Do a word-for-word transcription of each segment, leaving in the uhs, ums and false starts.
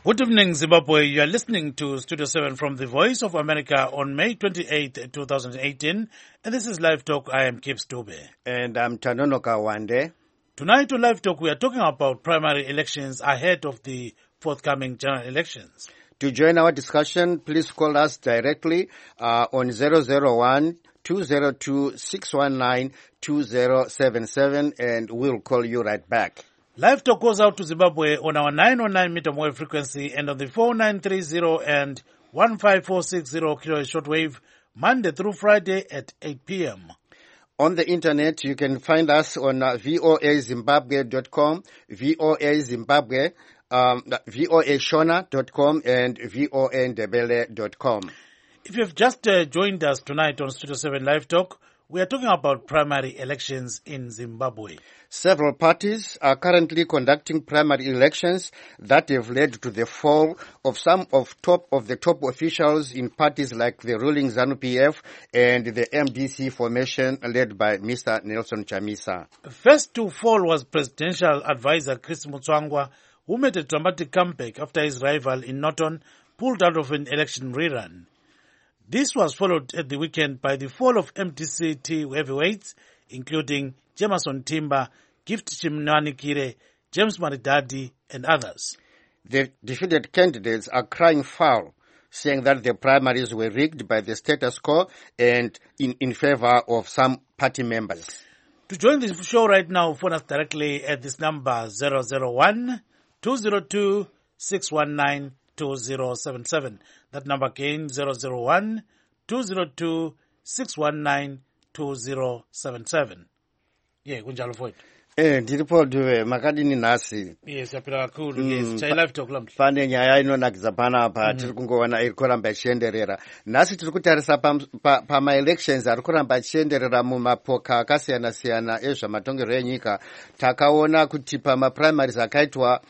Good evening, Zimbabwe. You are listening to Studio seven from the Voice of America on May twenty-eighth, twenty eighteen. And this is Live Talk. I am Kip Stube. And I'm Tanonoka Wande. Tonight on Live Talk, we are talking about primary elections ahead of the forthcoming general elections. To join our discussion, please call us directly uh, on zero zero one, two zero two, six one nine, two zero seven seven, and we'll call you right back. Live Talk goes out to Zimbabwe on our nine oh nine meter wave frequency and on the four nine three zero and one five four six zero kilohertz shortwave, Monday through Friday at eight p.m. On the internet, you can find us on uh, voa zimbabwe dot com, voa Zimbabwe, um, voa shona dot com, and voa ndebele dot com. If you've just uh, joined us tonight on Studio seven Live Talk, we are talking about primary elections in Zimbabwe. Several parties are currently conducting primary elections that have led to the fall of some of top of the top officials in parties like the ruling ZANU P F and the M D C formation led by Mister Nelson Chamisa. First to fall was presidential advisor Chris Mutsvangwa, who made a dramatic comeback after his rival in Norton pulled out of an election rerun. This was followed at the weekend by the fall of M D C T heavyweights, including Jameson Timber, Gift Chimnanikire, James Maridadi, and others. The defeated candidates are crying foul, saying that the primaries were rigged by the status quo and in, in favor of some party members. To join the show right now, phone us directly at this number zero zero one, two zero two, six one nine, two zero seven seven. That number again, zero zero one, two zero two, six one nine, two zero seven seven. Yeah, kunjalo mfowethu. Eh ndiripo duwe makadini nasi. Yes, yapira kakhulu yes. Chai live talk lamhla. Pane nyaya inonakidza panapa tiri kungoona iri kuramba ichienderera. Nasi tiri kutarisa pa, pa, pa ma-elections ari kuramba achienderera mumapoka akasiyana siyana ezvamatongerwo enyika. Takaona kuti pama-primaries akaitwa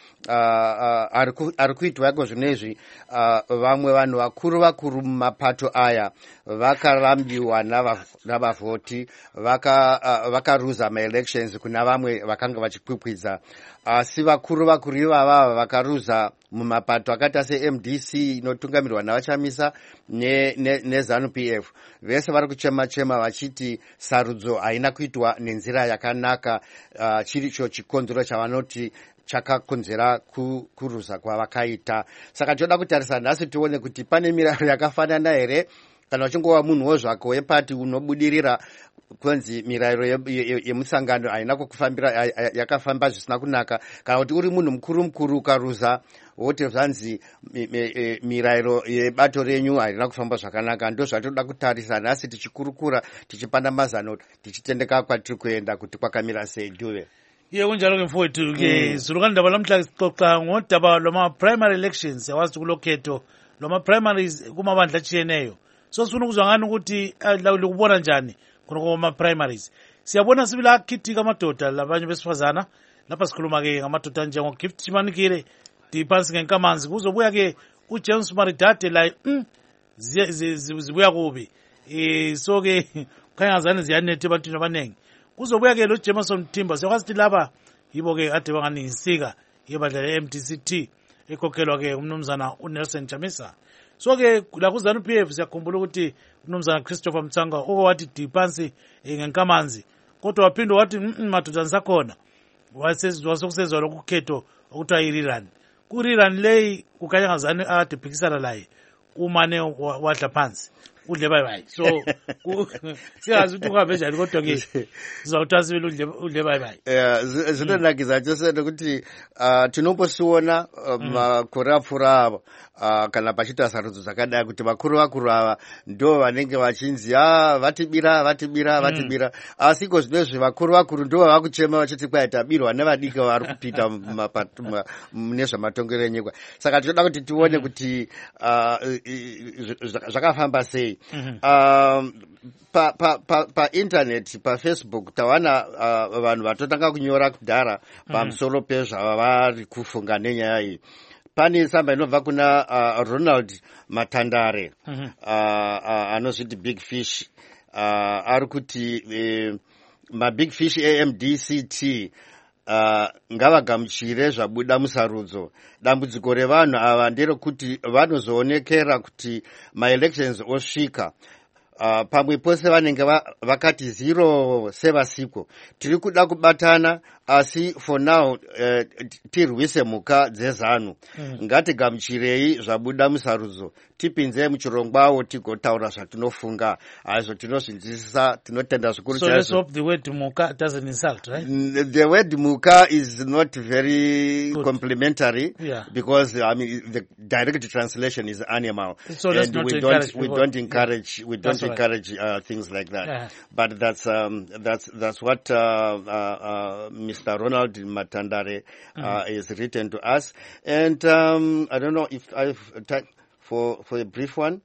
uh, uh, ari kuitwa yako zvinezvi uh, vamwe vanhu vakuru vakuru mumapato aya vakarambiwa navavhoti vakaruza uh, ma-elections kuna vamwe vakanga vachikwikwidza asi vakuru vakuru ivava vakaruza mumapato akaita se-M D C inotungamirwa navachamisa nezANU ne, P F vese vari kuchema chema vachiti sarudzo haina kuitwa nenzira yakanaka uh, chiricho chikonzero chavanoti chakakonzera kuruza kwavakaita. Saka toda kutarisa nhasi tione kuti pane mirayiro yakafanana here kana uchingova munhuwo zvako wepati unobudirira kwenzi mirayiro yemusangano haina kukufambira yakafamba zvisina kunaka kana kuti uri munhu mukuru mukuru ukaruza wote zvanzi mirayiro yebato renyu haina kufamba zvakanaka. Ndo zvatoda kutarisa nhasi tichikurukura tichipanda mazano tichitendeka kwatiri kuenda kuti kwakamira sei duve. Ye kunjalo ke mfowethu ke zilukani ndaba lamhla sixoxa ngodaba loma primary elections yawazi kulokhetho loma primaries kumabandla achiyeneyo. So sifuna ukuzwa ngani ukuthi likubona njani khona kuma primaries. Siyabona sibila akhitika amadoda labanye besifazana lapha sikhuluma ke ngamadoda njengo Gift Chimanikire diphansi ngenkamanzi kuzobuya ke uJames Maridadi la mm, zibuya kubi. Eh so ke khanya zane ziyanethe abantu abanengi. Kuzobuya ke lo Jameson Timber siyakwazi laba yibo ke ade banganisika yebadla le M D C T ekhokhelwa ke umnumzana uNelson Chamisa. So ke la ku ZANU P F siyakhumbula ukuthi umnumzana Christopher Mtsanga owathi diphansi ngenkamanzi kodwa waphinde wathi madodana sakhona wasekusezwa lokukhetho okuthiwa iRiran ku Riran lay kukhanya ngazani ade phikisana laye umane wadla phansi udle bye bye. So siyazi ukuthi uhambe njani kodwa ke sizawuthasibela udle udle bye bye. Yeah, zinonakidza chose nokuti tinombosiona makore apfuura kana pachiita sarudzo dzakadai kuti vakuru vakuru ava ndo vanenge vachinzi a vatibira vatibira vatibira asi ko zvinezvi vakuru vakuru ndo vakuchema vachiti kwai tabirwa nevadiki vari kupita nezvematongero enyika. Saka tinoda kuti tione kuti zvakafamba sei. Um, pa, pa, pa, pa internet, pa Facebook, tawana uh, vanhu vatotanga kunyora kudhara pamusoro pezvavari kufunga nenyaya iyi. Pane tsamba inobva kuna uh, Ronald Matandare uh, uh, anozviti Big Fish uh, ari kuti uh, ma Big Fish A M D C T uh, ngavagamuchire zvabuda musarudzo. Dambudziko revanhu ava nderekuti vanozoonekera kuti maelections osvika. Uh, pamwe pose vanenge vakati zero sevasiko tiri kuda kubatana asi for now uh, tirwise mhuka dzezanu mm. ngatigamuchirei zvabuda musarudzo tipinze muchirongwawo tigotaura zvatinofunga azvo tinozvinzwisisa tinotenda zvikuru chaizvo. So let's hope the word mhuka doesn't insult, right? The word mhuka is not very Good. complimentary yeah. because I mean the direct translation is animal, so and not we don't we don't encourage yeah. we don't that's encourage right. uh, things like that. Yeah. But that's um, that's that's what uh, uh, uh, Mister Ronald Matandare uh, mm-hmm. is written to us, and um, I don't know if I've time for for a brief one.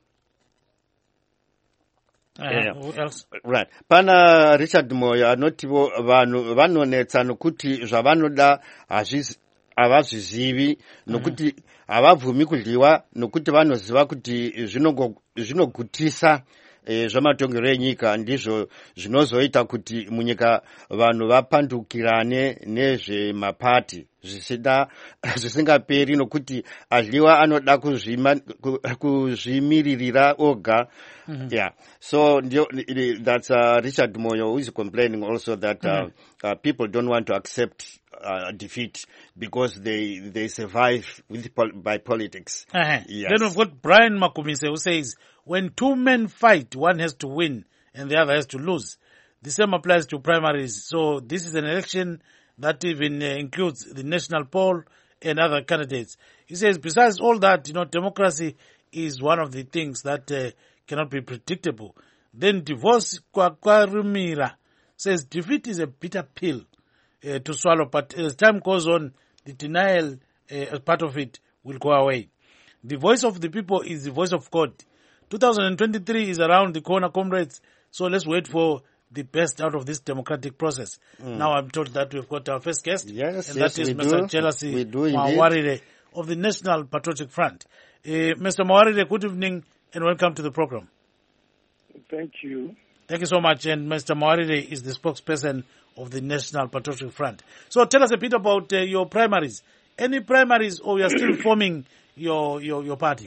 Uh, yeah. Who else? Right. Pana Richard Moyo anotivo vanhu vanonetsa nokuti zvavanoda havazvizivi nokuti havabvumi kudliwa nokuti vanoziva kuti zvinogutisa E, zvamatongero enyika ndizvo zvinozoita kuti munyika vanhu vapandukirane nezvemapati zvisina zvisingaperi nokuti adliwa anoda kuzvimiririra oga. Mm-hmm. Yeah. So that's uh, Richard Moyo who is complaining also that uh, mm-hmm. uh, people don't want to accept uh, defeat because they they survive with pol- by politics. Uh-huh. Yes. Then we've got Brian Makumise who says, when two men fight, one has to win and the other has to lose. The same applies to primaries. So this is an election that even uh, includes the national poll and other candidates. He says, besides all that, you know, democracy is one of the things that uh, cannot be predictable. Then Divorce Kwakwarumira says, defeat is a bitter pill uh, to swallow, but as time goes on, the denial uh, as part of it will go away. The voice of the people is the voice of God. twenty twenty-three is around the corner, comrades, so let's wait for the best out of this democratic process. Mm. Now I'm told that we've got our first guest, yes, and yes, that is we Mister do. Jealousy do Mawarire of the National Patriotic Front. Uh, Mister Mawarire, good evening and welcome to the program. Thank you. Thank you so much. And Mister Mawarire is the spokesperson of the National Patriotic Front. So tell us a bit about uh, your primaries. Any primaries, or you are still forming your, your, your party?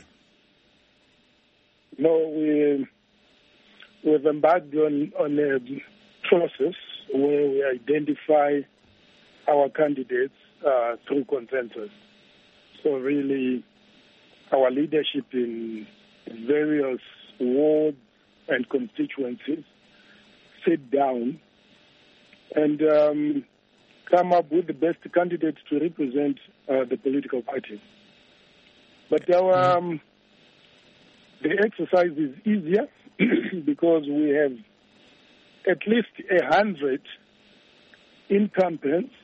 No, we, we've embarked on, on a process where we identify our candidates uh, through consensus. So really, our leadership in various wards and constituencies sit down and um, come up with the best candidates to represent uh, the political party. But our... Um, The exercise is easier because we have at least a hundred incumbents,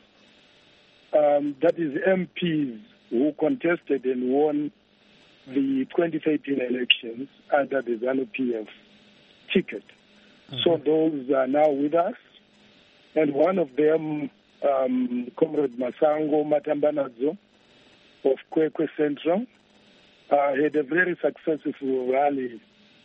um, that is M Ps, who contested and won the twenty thirteen elections under the ZANU P F ticket. Mm-hmm. So those are now with us, and one of them, um, Comrade Masango Matambanadzo of Kwekwe Central, Uh, had a very successful rally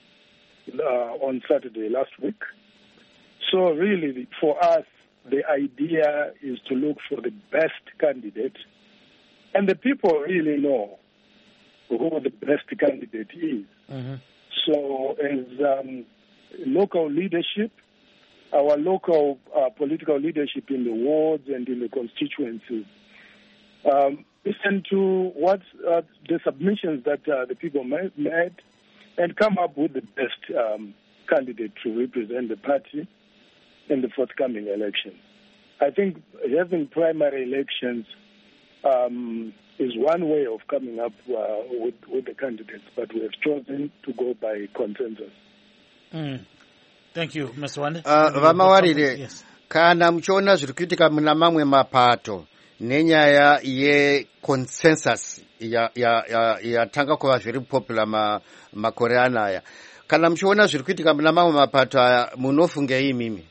uh, on Saturday last week. So really, for us, the idea is to look for the best candidate. And the people really know who the best candidate is. Mm-hmm. So as um, local leadership, our local uh, political leadership in the wards and in the constituencies, um, listen to what uh, the submissions that uh, the people made and come up with the best um, candidate to represent the party in the forthcoming elections. I think having primary elections um, is one way of coming up uh, with, with the candidates, but we have chosen to go by consensus. Mm. Thank you, Mister Wande. Uh, Vamawarire, yes. Kana mchona zviri kuitika muna mamwe mapato nenyaya ye-consensus yatanga ya, ya kuva zviri popular ma, makore anaya. Kana muchiona zviri kuitika muna mamwe mapato aya munofungei mimi?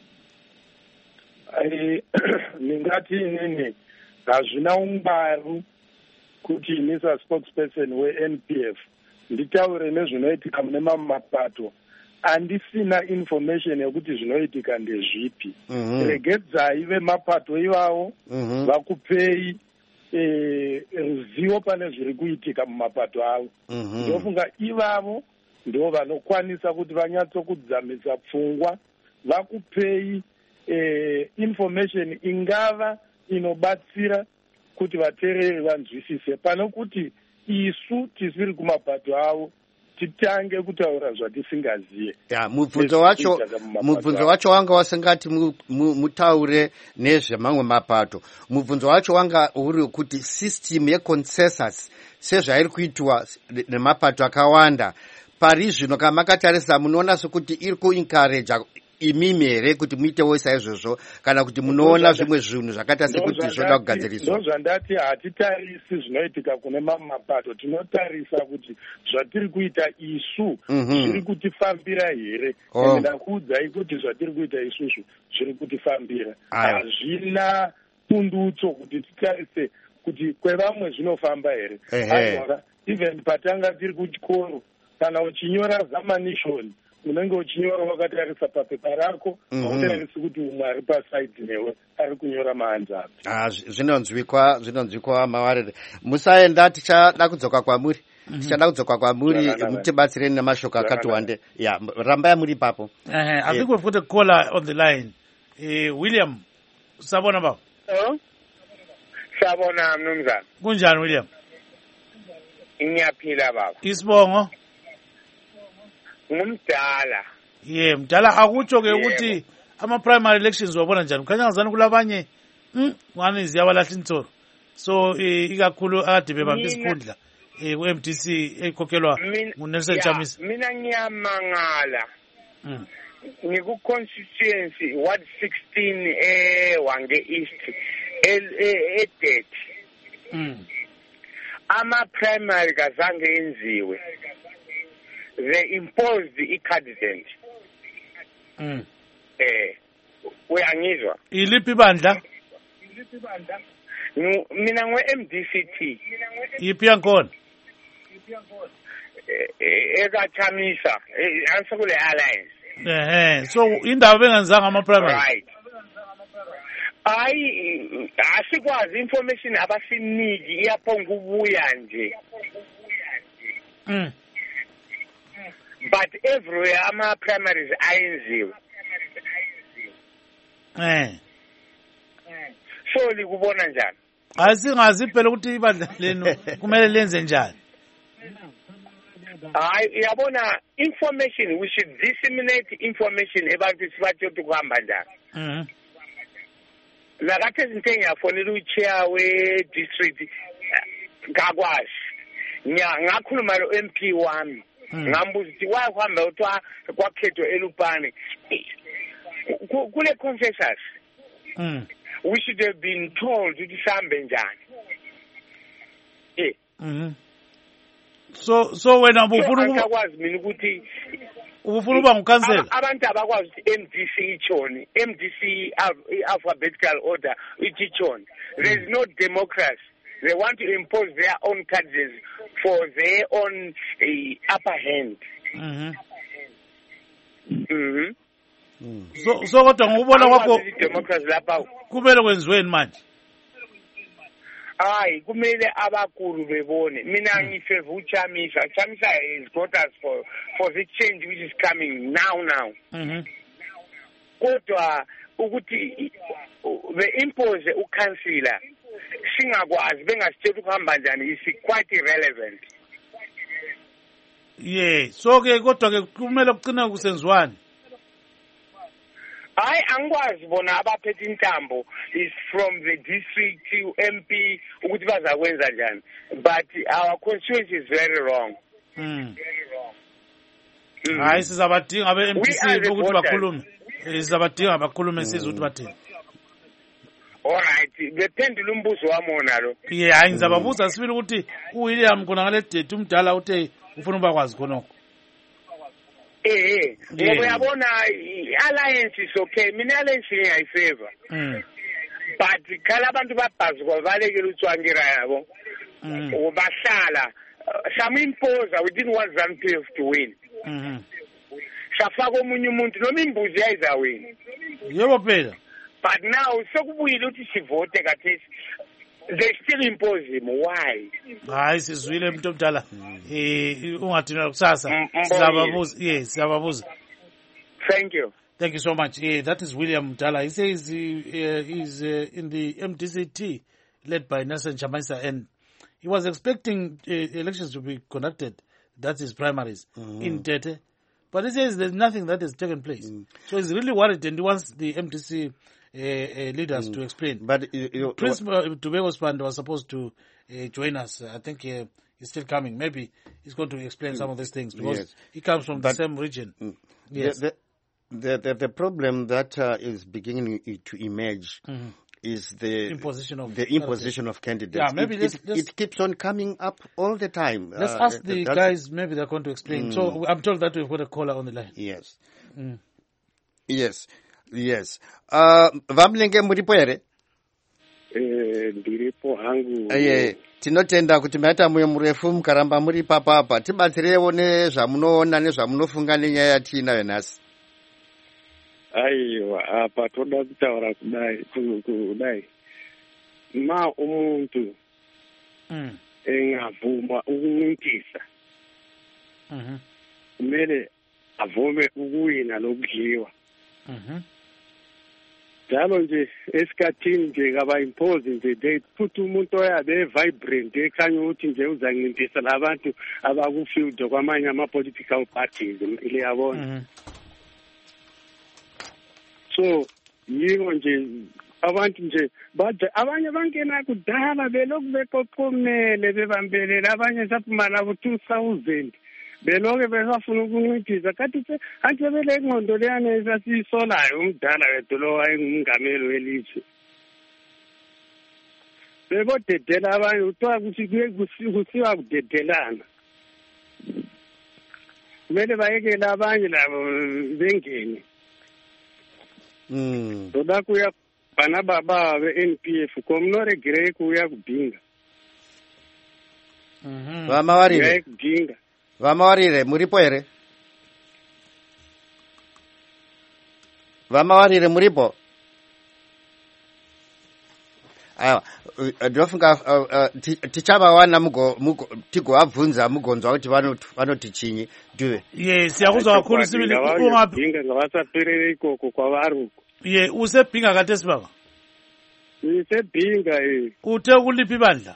Ndingati inini hazvina ungwaru kuti inisa spokesperson we-N P F nditaure nezvinoitika mune mamwe mapato handisina information yekuti zvinoitika ndezvipi. Mhm. Regedzai vemapato ivawo Mhm. vakupei eh, ruzivo pane zviri kuitika mumapato avo. Mhm. Ndofunga ivavo ndo vanokwanisa kuti vanyatsokudzamisa pfungwa, vakupei eh, information ingava inobatsira kuti vateereri vanzwisise, pano kuti isu tisiri kumapato avo titange kutaura zvatisingaziye. Ya, mubvunzo wacho mubvunzo wacho wanga wasingati mu- mu- mutaure nezvemamwe mapato. Mubvunzo wacho wanga uri kuti system yeconsensus sezvairi kuitwa nemapato akawanda pari zvino kana makatarisa munoona sekuti iri kuencourage imimi here kuti muitewo saizvozvo kana kuti munoona zvimwe zvinhu zvakaita sekuti zvoda kugadziriswa? Ndo zvandati hatitarisi zvinoitika kune mamwe mapato, tinotarisa kuti zvatiri kuita isu Mhm. zviri kutifambira here. Oh. Ende ndakuudzai kuti zvatiri kuita isusu zviri kutifambira. Aya. Hazvina pundutso kuti titarise kuti kwevamwe zvinofamba here. Ehe. Aiwa, even patanga tiri kuchikoro kana uchinyora zamanishoni unenge uchinyora wakatarisa papepa rako, Mhm. hautarisi kuti umwe ari pasaidi newe ari kunyora maanzapi. Ah, zvi- zvinonzwikwa zvinonzwikwa mawarire. Musaenda, tichada kudzoka kwamuri. Tichada kudzoka kwamuri Zvakanaka. mutibatsireni namashoko akati Zvakanaka. wande. Ya, rambai muri ipapo. Uh, I Yeah. think we've got a caller on the line. Uh, William, sabona baba. Hello? Sabona mnumzana. Kunjani William? Ngiyaphila baba. Isibongo? Ngumdala. Yeah, mdala akutsho ke Yebo. ukuthi ama primary elections wabona njani? Kukhanya ngazani kulabanye mm ngani ziyabalahla insoro. So eh, ikakhulu akade bebambe Mina- isikhundla eh ku M D C ekhokhelwa Min- nguNelson Ya, Chamisa. Mina ngiyamangala. Mm. Ngiku constituency Ward sixteen eh Wange East el eh edet. Mm. Ama primary kazange enziwe. They imposed the candidate. Mm. Eh uyangizwa? Iliphi bandla? Ngu- Mina ngwe M D C T. Iphi yakhona? Eh, eh, eka Chamisa eh, ansekule alliance. Eh so indaba bengenzanga ama primary. Right. Hayi asikwazi information abasiniki iyaphonga ubuya nje. Mm. But everywhere ama primaries ayenziwe. Eh. So likubona njani? Asingazi phela ukuthi ibandla lenu kumele lenze njani. Hayi uyabona information, we should disseminate information ebantwini sibathe ukuthi kuhamba njani. Mhm. Lakathi izinto engiyafonela uchair we district ngakwazi. Nya ngakhuluma lo M P wami. Mm. Ngambuza ukuthi why kuhamba uthiwa kwakhethwa eLupane. Ku- Kule consensus Mm. we should have been told ukuthi sihambe njani. Eh. Mhm. So so wena ubufuna ukuba- Akakwazi mina ukuthi ubufuna uba ngukansela? aba- abantu abakwazi ukuthi M D C ichoni, M D C al- alphabetical order ichoni. There is no democracy. They want to impose their own candidates for their own uh, upper hand. Mhm. Mhm. Mm. So so kodwa ngokubona kwakho Akwazi democracy lapha. kumele kwenziweni manje? Hayi kumele abakuru bebone. Mina ngifeva uChamisa. Chamisa has got us for for the change which is coming now now. Mhm. Kodwa ukuthi the impose ukansila singakwazi bengasitshela ukuhamba njani is quite irrelevant. Yeah, so ke kodwa ke kumele kucine kusenziwani. Hayi angikwazi bona abaphethe intambo is from the district to M P ukuthi bazakwenza njani, but our constituency is very wrong. Mm. Mhm. Hayi sizabadinga abe M D We C are the ukuthi voters. bakhulume. Eh, Sizabadinga bakhulume sizwe ukuthi bathini. Alright, bephendula umbuzo wami wona lo. Yeah, hayi ngizababuza sibili ukuthi uWilliam khona ngale date umdala uthe ufuna uba kwazi khonokho. Eh eh, ngoba Yeah. uyabona i- alliance is okay. Mina alliance ngiyayifavor. Mm. But khala abantu babhazi kwabalekela utswangira yabo. Mhm. Bahlala uh, some imposer we didn't want ZANU-P F to win. Mhm. safaka omunye umuntu noma imbuzi yayizawina. Yebo phela. But now sokubuyile ukuthi sivote kathesi. They still impose him. Why? Hayi sizwile umuntu omdala. Eh ungathina kusasa. Sizababuza. Yes, sizababuza. Thank you. Thank you so much. Yeah, that is William Mdala. He says he uh, is uh, in the M D C T led by Nelson Chamisa, and he was expecting uh, elections to be conducted, that's his primaries, mm-hmm. in Tete. But he says there's nothing that has taken place. Mm. So he's really worried, and he wants the M D C uh, uh, leaders mm. to explain. But you, you, Prince uh, Tobago's fund was supposed to uh, join us. I think uh, he's still coming. Maybe he's going to explain mm. some of these things, because yes. he comes from but, the same region. Mm. Yes. The, the, the, the problem that uh, is beginning to emerge mm-hmm. is the imposition of the imposition of candidates. Yeah, maybe it, let's, it, let's, it keeps on coming up all the time. Let's uh, ask the guys. Maybe they're going to explain. Mm. So I'm told that we've got a caller on the line. Yes, mm. yes, yes. Uh, Vamlenge muripo ere? Eh, ndiripo hangu. Eh, tinotenda kuti mata muyo murefu mukaramba muri papa apa. Tibatsirewo nezvamunoona nezvamunofunga nenyaya yatinayo nhasi. Aiwa, apa toda kutaura kudai kudai ma umuntu mm. engavuma ukunqintisa mhm kumele avume ukuwina lokudliwa mhm njalo nje esikhathini nje ngaba impose nje they put umuntu oyabe vibrant ekhanya ukuthi nje uzanqintisa labantu abakufield kwamanye ama political parties ile yabona mhm so yiwo nje abantu nje baje abanye bangena kudala beloku beqoqomele bebambelela abanye saphuma labo two thousand beloke besafuna ukuncedisa kathi anti bele ingqondo leyana esasisolayo umdala wethu lo wayengumongameli welizwe bebodedela abanye uthiwa kuthi kusiwa kudedelana kumele bayekele abanye labo bengene. Mm. Toda kuya bana baba be N P F komnore grey kuya kubinga. Mhm. Vamawarire. Kubinga. Vamawarire muripo ere? Vamawarire muripo? Aiwa, ndofunga tichava wana mugo mugo tigowabvunza mugonzwa kuti vanoti chinyi ndiwe. Yes, yakuzwa kakhulu sibili ungapi? Binga ngavasapirire ikoko kwavari. Ye usebhinga kathesi baba? Usebhinga eh. Uthe kuliphi bandla?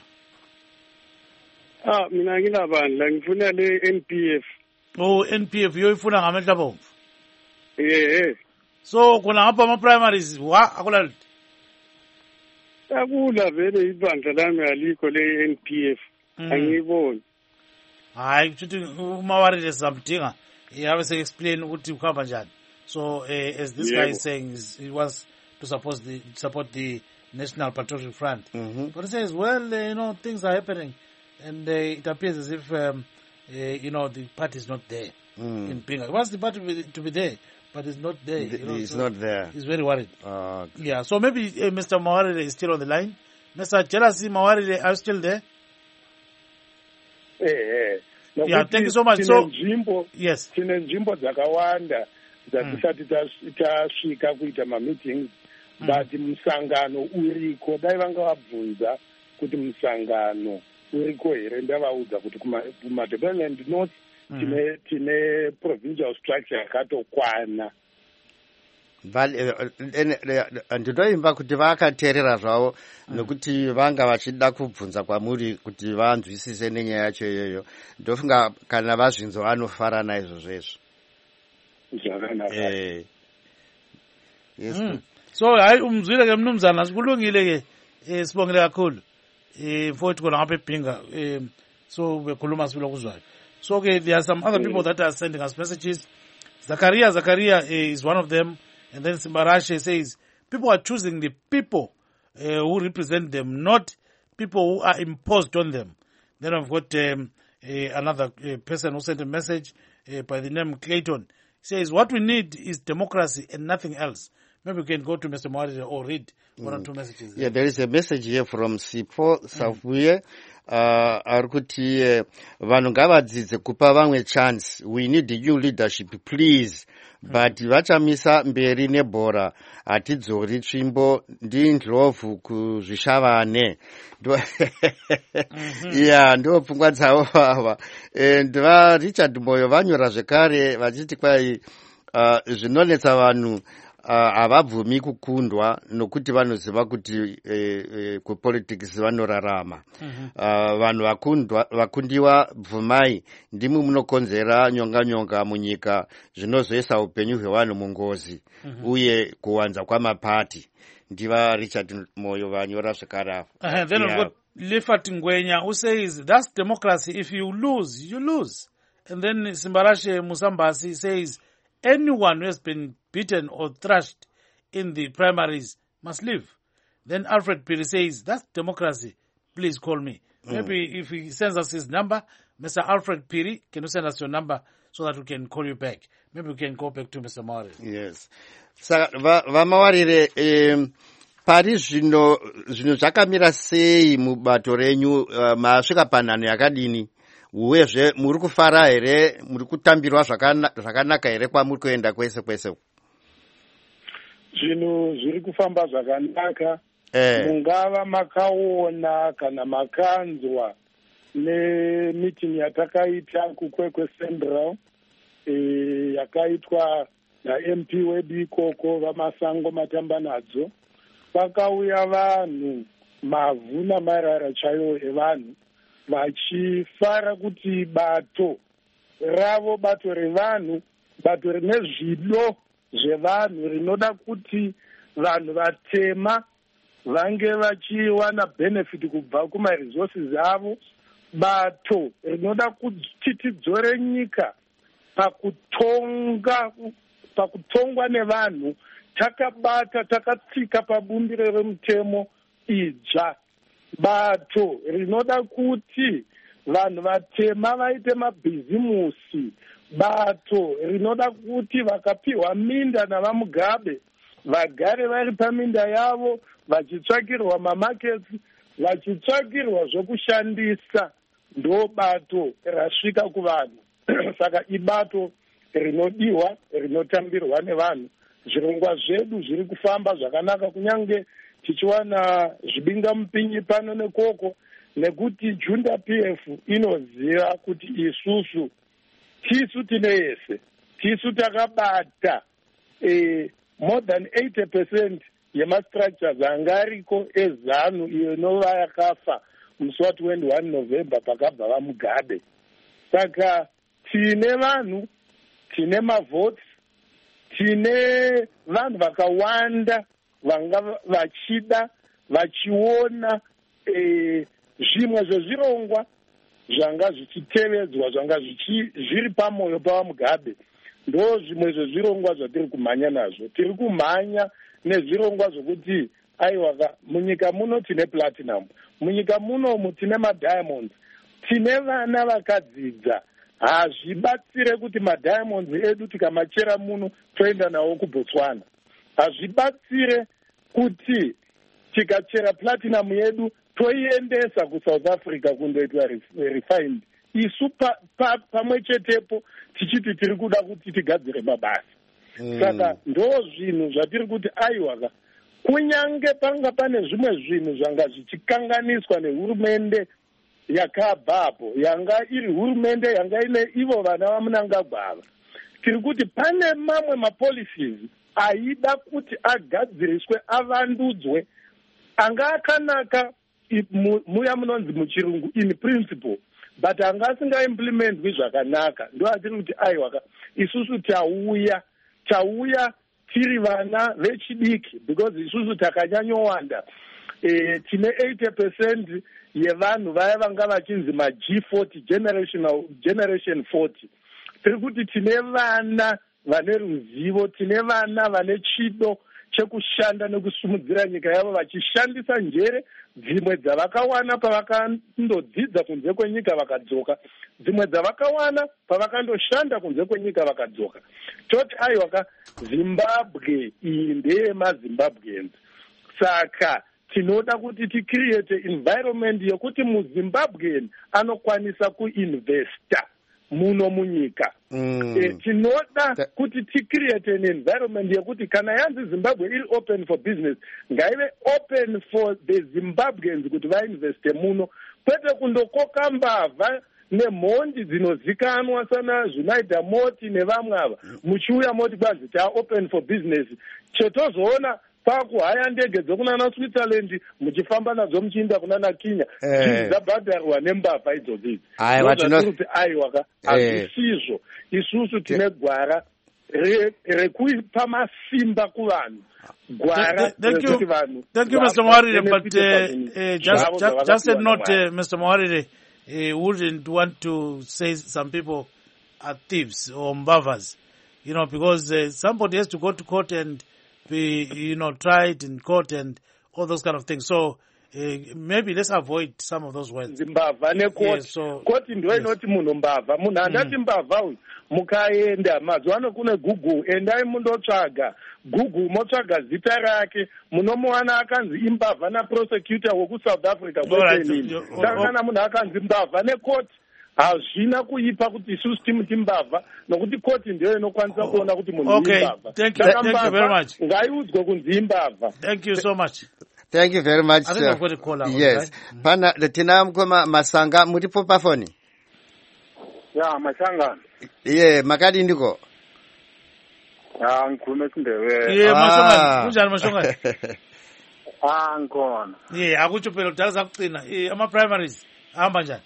Ah, mina ngilabandla ngifuna le N P F. Oh, N P F yoyifuna ngamehla bomvu. Eh eh. So kuna ngapha ama primaries wa akulali. Akula vele ibandla lami alikho le N P F. Angiboni. Hayi kuthi umawarire samdinga yabe se explain ukuthi ukhamba njani. So uh, as this yeah. guy is saying, is, he wants to support the support the National Patriotic Front. Mm-hmm. But he says, well, uh, you know, things are happening, and uh, it appears as if um, uh, you know the party is not there mm. in Pinga. He wants the party to be, to be there, but it's not there. The, you know, he's so not there. He's very worried. Uh, yeah. So maybe uh, Mister Mawarire is still on the line. Mister Jelasi Mawarire, are you still there? Eh, eh. No, yeah. Thank you so much. So yes. Tine nzvimbo dzakawanda dzakisati tasvika kuita mameetings but musangano uriko dai vanga vabvunza kuti musangano uriko here ndavaudza kuti kumadevelopment north tine tine provincial structure yakatokwana. Ndinoimba kuti vakateerera zvavo nokuti vanga vachida kubvunza kwamuri kuti vanzwisise nenyaya yacho iyoyo. Ndofunga kana vazvinzwa vanofara naizvo zvezvo. Eh. Yes. Mm. So hayi umzwile ke mnumzana sikulungile ke eh sibongile kakhulu. Eh mfowethu khona ngapha eBhinga eh so bekhuluma sibilo kuzwayo. So okay, there are some other people that are sending us messages. Zakaria Zakaria uh, is one of them, and then Simbarashe says people are choosing the people uh, who represent them, not people who are imposed on them. Then I've got um, uh, another uh, person who sent a message uh, by the name Clayton. He says what we need is democracy and nothing else. Maybe we can go to Mister Mawarire or read one or two messages. Yeah, there is a message here from Sipo Safuye. Uh, arikuti uh, vanhu ngavadzidze kupa vamwe chance. We need the new leadership, please. But vachamisa mberi nebhora hatidzori tsvimbo ndindlovu kuzvishavane. Yeah, ndo pfungwa dzavo ava. And va Richard Moyo vanyora zvekare vachiti kwai uh, zvinonetsa vanhu havabvumi uh, kukundwa nokuti vanoziva kuti eh, eh, kupolitics vanorarama. Mm-hmm. uh, vanhu vakundwa vakundiwa bvumai ndimi munokonzera nyonga nyonga munyika zvinozoisa upenyu hwevanhu mungozi. Mm-hmm. uye kuwanza kwamapati. Ndiva Richard Moyo vanyora zvekare. Uh, then yeah. We've got Lifat Ngwenya who says that's democracy, if you lose you lose. And then Simbarashe Musambasi says anyone who has been beaten or thrashed in the primaries must leave. Then Alfred Piri says, that's democracy. Please call me. Mm. Maybe if he sends us his number, Mister Alfred Piri, can you send us your number so that we can call you back? Maybe we can go back to Mister Mawarire. Yes. Saka vamawarire um, pari zvino zvino zvakamira sei mubato renyu uh, masvika panhano yakadini? Uwezve muri kufara here, muri kutambirwa zvakanaka here kwamuri kuenda kwese kwese? Zvinhu zviri kufamba zvakanaka. Eh. Mungava makaona kana makanzwa nemeeting yatakaita kukwekwe Central eh, yakaitwa naM P wedu ikoko vaMasango Matamba nadzo. Pakauya vanhu mavhu namarara chaiwo evanhu vachifara kuti bato ravo, bato revanhu, bato rine zvido zvevanhu rinoda kuti vanhu vatema vange vachiwana benefit kubva kumaresources avo, bato rinoda kuti tidzore nyika pakutonga pakutongwa nevanhu takabata takatsika pabumbiro remutemo idzva, bato rinoda kuti vanhu vatema vaite mabhizimusi, bato rinoda kuti vakapiwa minda navamugabe vagare vari paminda yavo vachitsvakirwa mamaketsi, vachitsvakirwa zvokushandisa. Ndo bato rasvika kuvanhu. Saka ibato rinodiwa, rinotambirwa nevanhu. Zvirongwa zvedu zviri kufamba zvakanaka, kunyange tichiwana zvibinga mupinyi pano nekoko, nekuti Junda P F inoziva kuti isusu tisu tine yese, tisu takabata eh, more than eighty percent yemastructures anga ariko ezanu iyo inova yakafa musi wa twenty-one November pakabva vamugabe. Saka tine vanhu, tine mavotes, tine vanhu vakawanda vanga vachida vachiona eh, zvimwe zvezvirongwa zvanga zvichitevedzwa zvanga zviri pamoyo pavamugabe. Ndo zvimwe zvezvirongwa zvatiri kumhanya nazvo. Tiri kumhanya nezvirongwa zvokuti aiwa munyika muno tine platinum, munyika muno tine madiamonds, tine vana vakadzidza. Hazvibatsire kuti madiamonds edu tikamachera muno toenda nawo kuBotswana. Hazvibatsire kuti tikachera platinum yedu toiendesa kuSouth Africa kundoitwa refined. Isu pamwe chetepo tichiti tiri kuda kuti tigadzire mabasa. Mm. Saka ndo zvinhu zvatiri kuti aiwaka kunyange panga pane zvimwe zvinhu zvanga zvichikanganiswa nehurumende yakabvapo, yanga iri hurumende yanga ine ivo vana vaMunangagwa. Tiri kuti pane mamwe mapolicies aida kuti agadziriswe, avandudzwe, anga akanaka muya munonzi muchirungu in principle, but anga asinga-implementwi zvakanaka. Ndo atiri kuti aiwaka isusu tauya tauya tiri vana vechidiki, because isusu takanyanyowanda. E, tine eighty percent yevanhu vaya vanga vachinzi ma G forty, generational generation forty. Tiri kuti tine vana vane ruzivo, tine vana vane chido, chekushanda nekusumudzira nyika yavo vachishandisa njere dzimwe dzavakawana pavakandodzidza kunze kwenyika vakadzoka, dzimwe dzavakawana pavakandoshanda kunze kwenyika vakadzoka. Toti aiwaka Zimbabwe iyi ndeyemazimbabweans. Saka tinoda kuti ticreate environment yekuti muzimbabwean anokwanisa kuinvesta muno munyika. Mm. E, tinoda kuti ticreate an environment yekuti kana yanzi Zimbabwe iri open for business, ngaive open for the Zimbabweans kuti vainveste muno, kwete kundokoka mbavha nemhondi dzinozikanwa sana zvinoita moti nevamwe ava muchiuya moti kwanzi ta open for business, chetozoona pakuhaya ndege dzokunana Switzerland muchifamba nadzo muchiinda kunana Kenya dzabhadharwa nembavha idzodzi. Kuti aiwaka hazvisizvo. Isusu tine gwara rekupa masimba kuvanhu. Gwara rekuti vanhu. Thank you, Mister Moharire, but uh, uh, just, just, just a note, uh, Mister Moharire, uh, wouldn't want to say some people are thieves or mbavas, you know, because uh, somebody has to go to court and be, you know, tried in court and all those kind of things. So uh, maybe let's avoid some of those words. Mbavha nekoti. Yes, so, koti ndo inoti munhu mbavha. Munhu andati mbavha uyu mukaenda mazuano kune Google, endai mundotsvaga Google motsvaga zita rake, munomuwana akanzi imbavha naprosecutor woku South Africa kwesenini. Kana munhu akanzi mbavha nekoti hazvina kuipa kuti isusu timuti mbavha nokuti koti ndiyo inokwanisa kuona kuti munhu imbavha. Thank you, thank you very much. Ngaiudzwe kunzi imbavha. Thank you so much. Thank you very much. I think I've got a caller. Yes. Right? Pana tina mkoma Masanga mutipo pafoni. Ya Masanga. Iye makadi ndiko. Ah ngikume kundewe. Iye Masanga, kunjani Masanga? Ah ngona. Iye akuchupela kudala kucina. Iye ama primaries ahamba njani?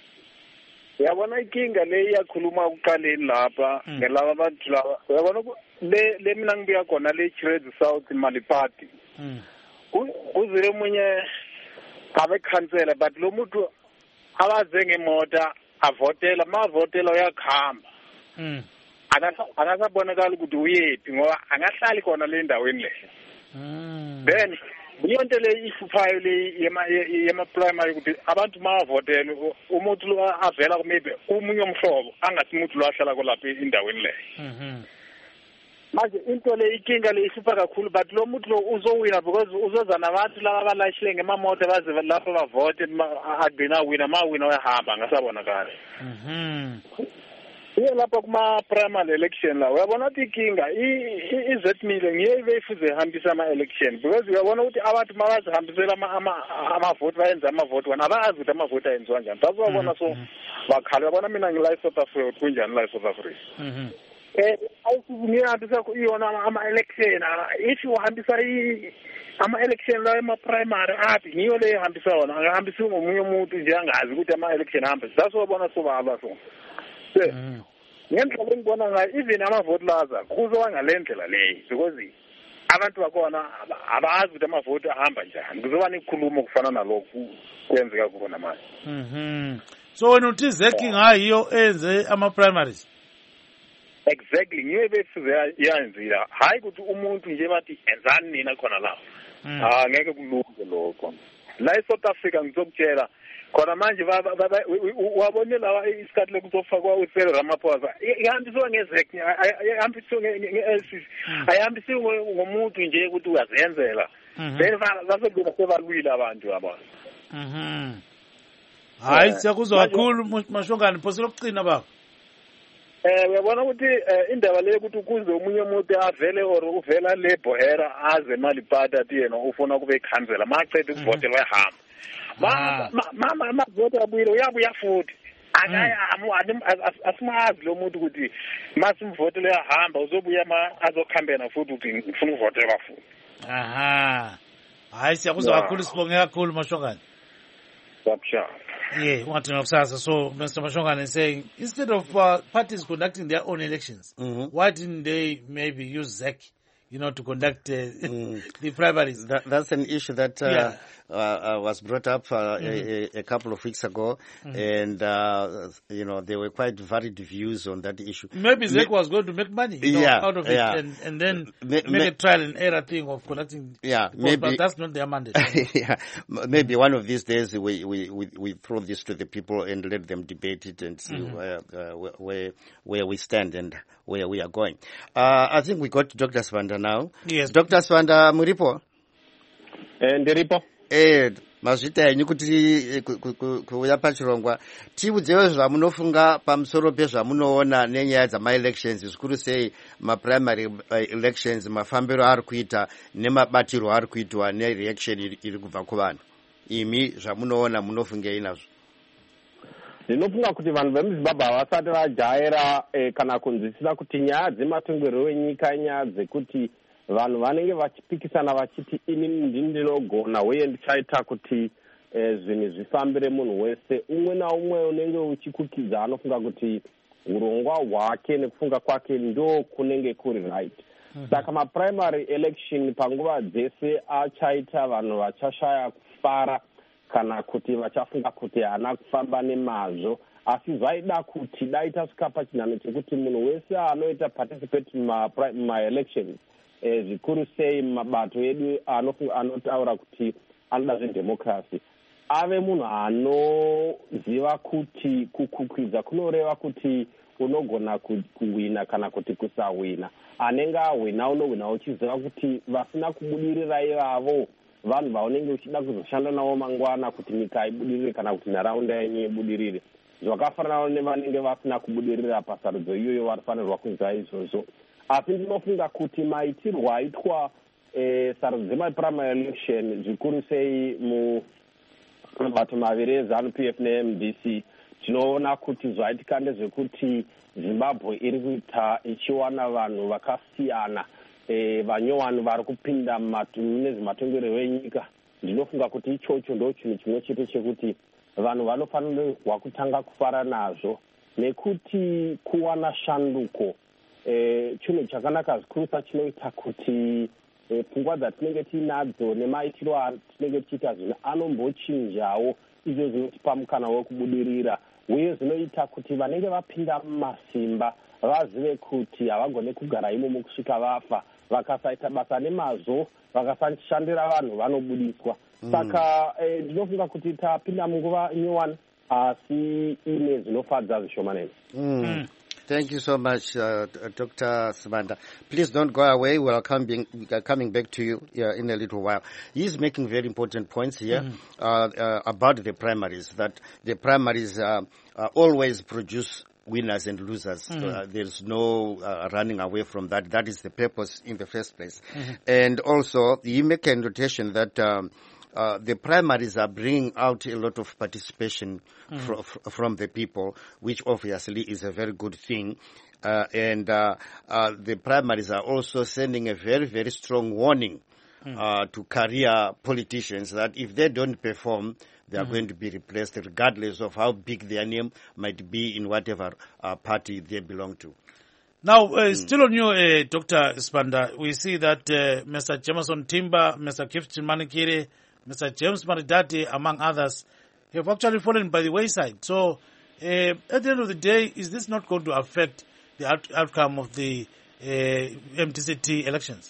Yabona inkinga le iyakhuluma ukuqaleni lapha ngelaba abantu laba. Yabona le le mina ngibuya khona le Chirezi South Malipati. Mm. Uzile munye abe cancela but lo muntu abaze ngemota avotela mavotela uyakhamba. Mm. Akasabonakala ukuthi uyephi ngoba angahlali khona le ndaweni le. Mm. Then Beyonto le ifupayo le yema yema primary ukuthi abantu mavotela umuntu lo avela maybe umunye umhlobo angathi umuntu lo ahlala kolapha endaweni le. Mhm. Manje into le ikinga le ifupa kakhulu but lo muntu lo uzowina because uzoza nabantu laba abalashile ngemamoto baze lapha bavote agcina wina mawina uyahamba ngasabonakala. Mhm. Iye lapha kuma primary election la uyabona ukuthi ikinga izethmile ngiye beyifuze hambisa ama election because uyabona ukuthi abantu mabazihambisela ama ama vote bayenza ama vote wana abazi ukuthi ama vote ayenziwa njani. Bazobona so bakhala uyabona mina ngila South Africa kunjani la South Africa. Mhm. Eh awusungihambisa iyona ama election if uhambisa ama election la ema primary api ngiyo le ihambisa wona angahambisi ngomunye umuntu nje angazi ukuthi ama election ahamba sasubona sobaba so. Mhm. Ngendlela engibona ngayo even amavote laza kuzoba ngalendlela leyo because abantu bakona abazi ukuthi amavote ahamba njani kuzoba nekhulumo kufana nalokho kwenzeka kubona manje. Mhm. So wena uthi zeki ngayo enze ama primaries. Exactly ngiye befuze yanzira hayi ukuthi umuntu nje bathi enzani nina khona la. Ah ngeke kulunge lokho. La eSouth Africa ngizokutshela khona manje wabone lawa isikhathi lokuzofakwa uScyril Ramaphosa ihambiswa ngezeki ihambiswa nge-L C C ayihambisiwe ngomuntu nje ukuthi uyazenzela then basebona sebalwile abantu abantu. Mhm. Hayi siyakuzwa kakhulu Mashongani phose lokucina baba. Eh uyabona ukuthi indaba leyo ukuthi kuze umunye umuntu avele or uvela le bohera aze Malipata athi yena ufuna kube ikhansela maqeda ukuvotela wayahamba. Mama amavote abuyile uyabuya futhi akayamu asimazi lo muntu ukuthi masimvotele uyahamba uzobuya ma azokhambena futhi ukuthi ngifuna ukuvotela futhi. Aha. Hayi siyakuzwa kakhulu sibonge kakhulu Mashongani. Sapsha. Yeah, what to so Mister Mashongani is saying instead of uh, parties conducting their own elections, mm-hmm. why didn't they maybe use Z E C, you know, to conduct uh, mm. the primaries? That, that's an issue that uh, yeah. uh, uh, was brought up uh, mm-hmm. a, a couple of weeks ago, mm-hmm. and uh, you know there were quite varied views on that issue. Maybe ZEC was going to make money, you know, yeah, out of it, yeah. and, and then me, make me, a trial and error thing of collecting. Yeah, votes, maybe but that's not their mandate. yeah, maybe one of these days we, we, we, we throw this to the people and let them debate it and see mm-hmm. where, uh, where where we stand and where we are going. Uh, I think we got Doctor Sibanda now. Yes, Doctor Sibanda muripo. And Ripo. Eh, mazvita yenyu kuti kuuya pachirongwa tiudzewo zvamunofunga pamusoro pezvamunoona nenyaya dzama-elections zvikuru sei maprimary elections mafambiro ari kuita nemabatiro ari kuitwa nereaction iri kubva kuvanhu. Imi zvamunoona munofungei nazvo? Ndinofunga kuti vanhu vemuzimbabwe havasati vajaira eh, kana kunzwisisa kuti nyaya dzematongerero enyika inyaya dzekuti vanhu vanenge vachipikisana vachiti ini ndinogona uye ndichaita kuti eh, zvinhu zvifambire munhu wese. Umwe naumwe unenge uchikukidza anofunga kuti urongwa hwake nekufunga kwake ndo kunenge kuri right. Mm-hmm. Saka maprimary election panguva dzese achaita vanhu vachashaya kufara kana kuti vachafunga kuti haana kufamba nemazvo, asi zvaida kuti dai tasvika pachinhano chekuti munhu wese anoita participate mumaelections Eh, zvikuru sei mabato edu anotaura kuti anoda zvedhemokirasi ave munhu anoziva kuti kukukwidza kunoreva kuti unogona kuwina kana kuti kusawina. Anenge awina unowina uchiziva kuti vasina kubudirira ivavo vanhu vaunenge uchida kuzoshanda navo mangwana kuti nyika ibudirire kana kuti nharaunda yenyu ibudirire. Zvakafanana nevanenge vasina kubudirira pasarudzo iyoyo vanofanirwa kuziva izvozvo. Asi ndinofunga kuti maitirwo aitwa eh, sarudzo dzemaprimary election zvikuru sei mumabato maviri eZANU-P F ne-M D C tinoona kuti zvaitika ndezvekuti Zimbabwe iri kuita ichiwana vanhu vakasiyana eh, vanyowani vari kupinda mune zematongerero enyika. Ndinofunga kuti ichocho ndo chinhu chimwe chete chekuti vanhu vanofanirwa kutanga kufara nazvo nekuti kuwana shanduko Eh, chinhu chakanaka zvikurisa chinoita kuti eh, pfungwa dzatinenge tiinadzo nemaitiro atinenge tichiita zvinhu anombochinjawo izvo zvinotipa mukana wekubudirira uye zvinoita kuti vanenge vapinda mumasimba vazive kuti havagone kugara imomo kusvika vafa. Vakasaita basa nemazvo vakasashandira vanhu vanobudiswa. mm. Saka eh, ndinofunga kuti tapinda munguva nyowani asi ine zvinofadza zvishomanene. mm. mm. Thank you so much, uh, Doctor Sibanda. Please don't go away. We'll come being, uh, coming back to you uh, in a little while. He's making very important points here mm-hmm. uh, uh, about the primaries, that the primaries uh, uh, always produce winners and losers. Mm-hmm. Uh, there's no uh, running away from that. That is the purpose in the first place. Mm-hmm. And also, you make a notation that um, Uh, the primaries are bringing out a lot of participation mm. fr- fr- from the people, which obviously is a very good thing. Uh, and uh, uh, the primaries are also sending a very, very strong warning mm. uh, to career politicians that if they don't perform, they are mm. going to be replaced regardless of how big their name might be in whatever uh, party they belong to. Now, uh, mm. still on you, uh, Doctor Sibanda, we see that uh, Mister Jameson Timber, Mister Gift Manikire, Mister James Maridati, among others, have actually fallen by the wayside. So, uh, at the end of the day, is this not going to affect the out- outcome of the uh, M D C T elections?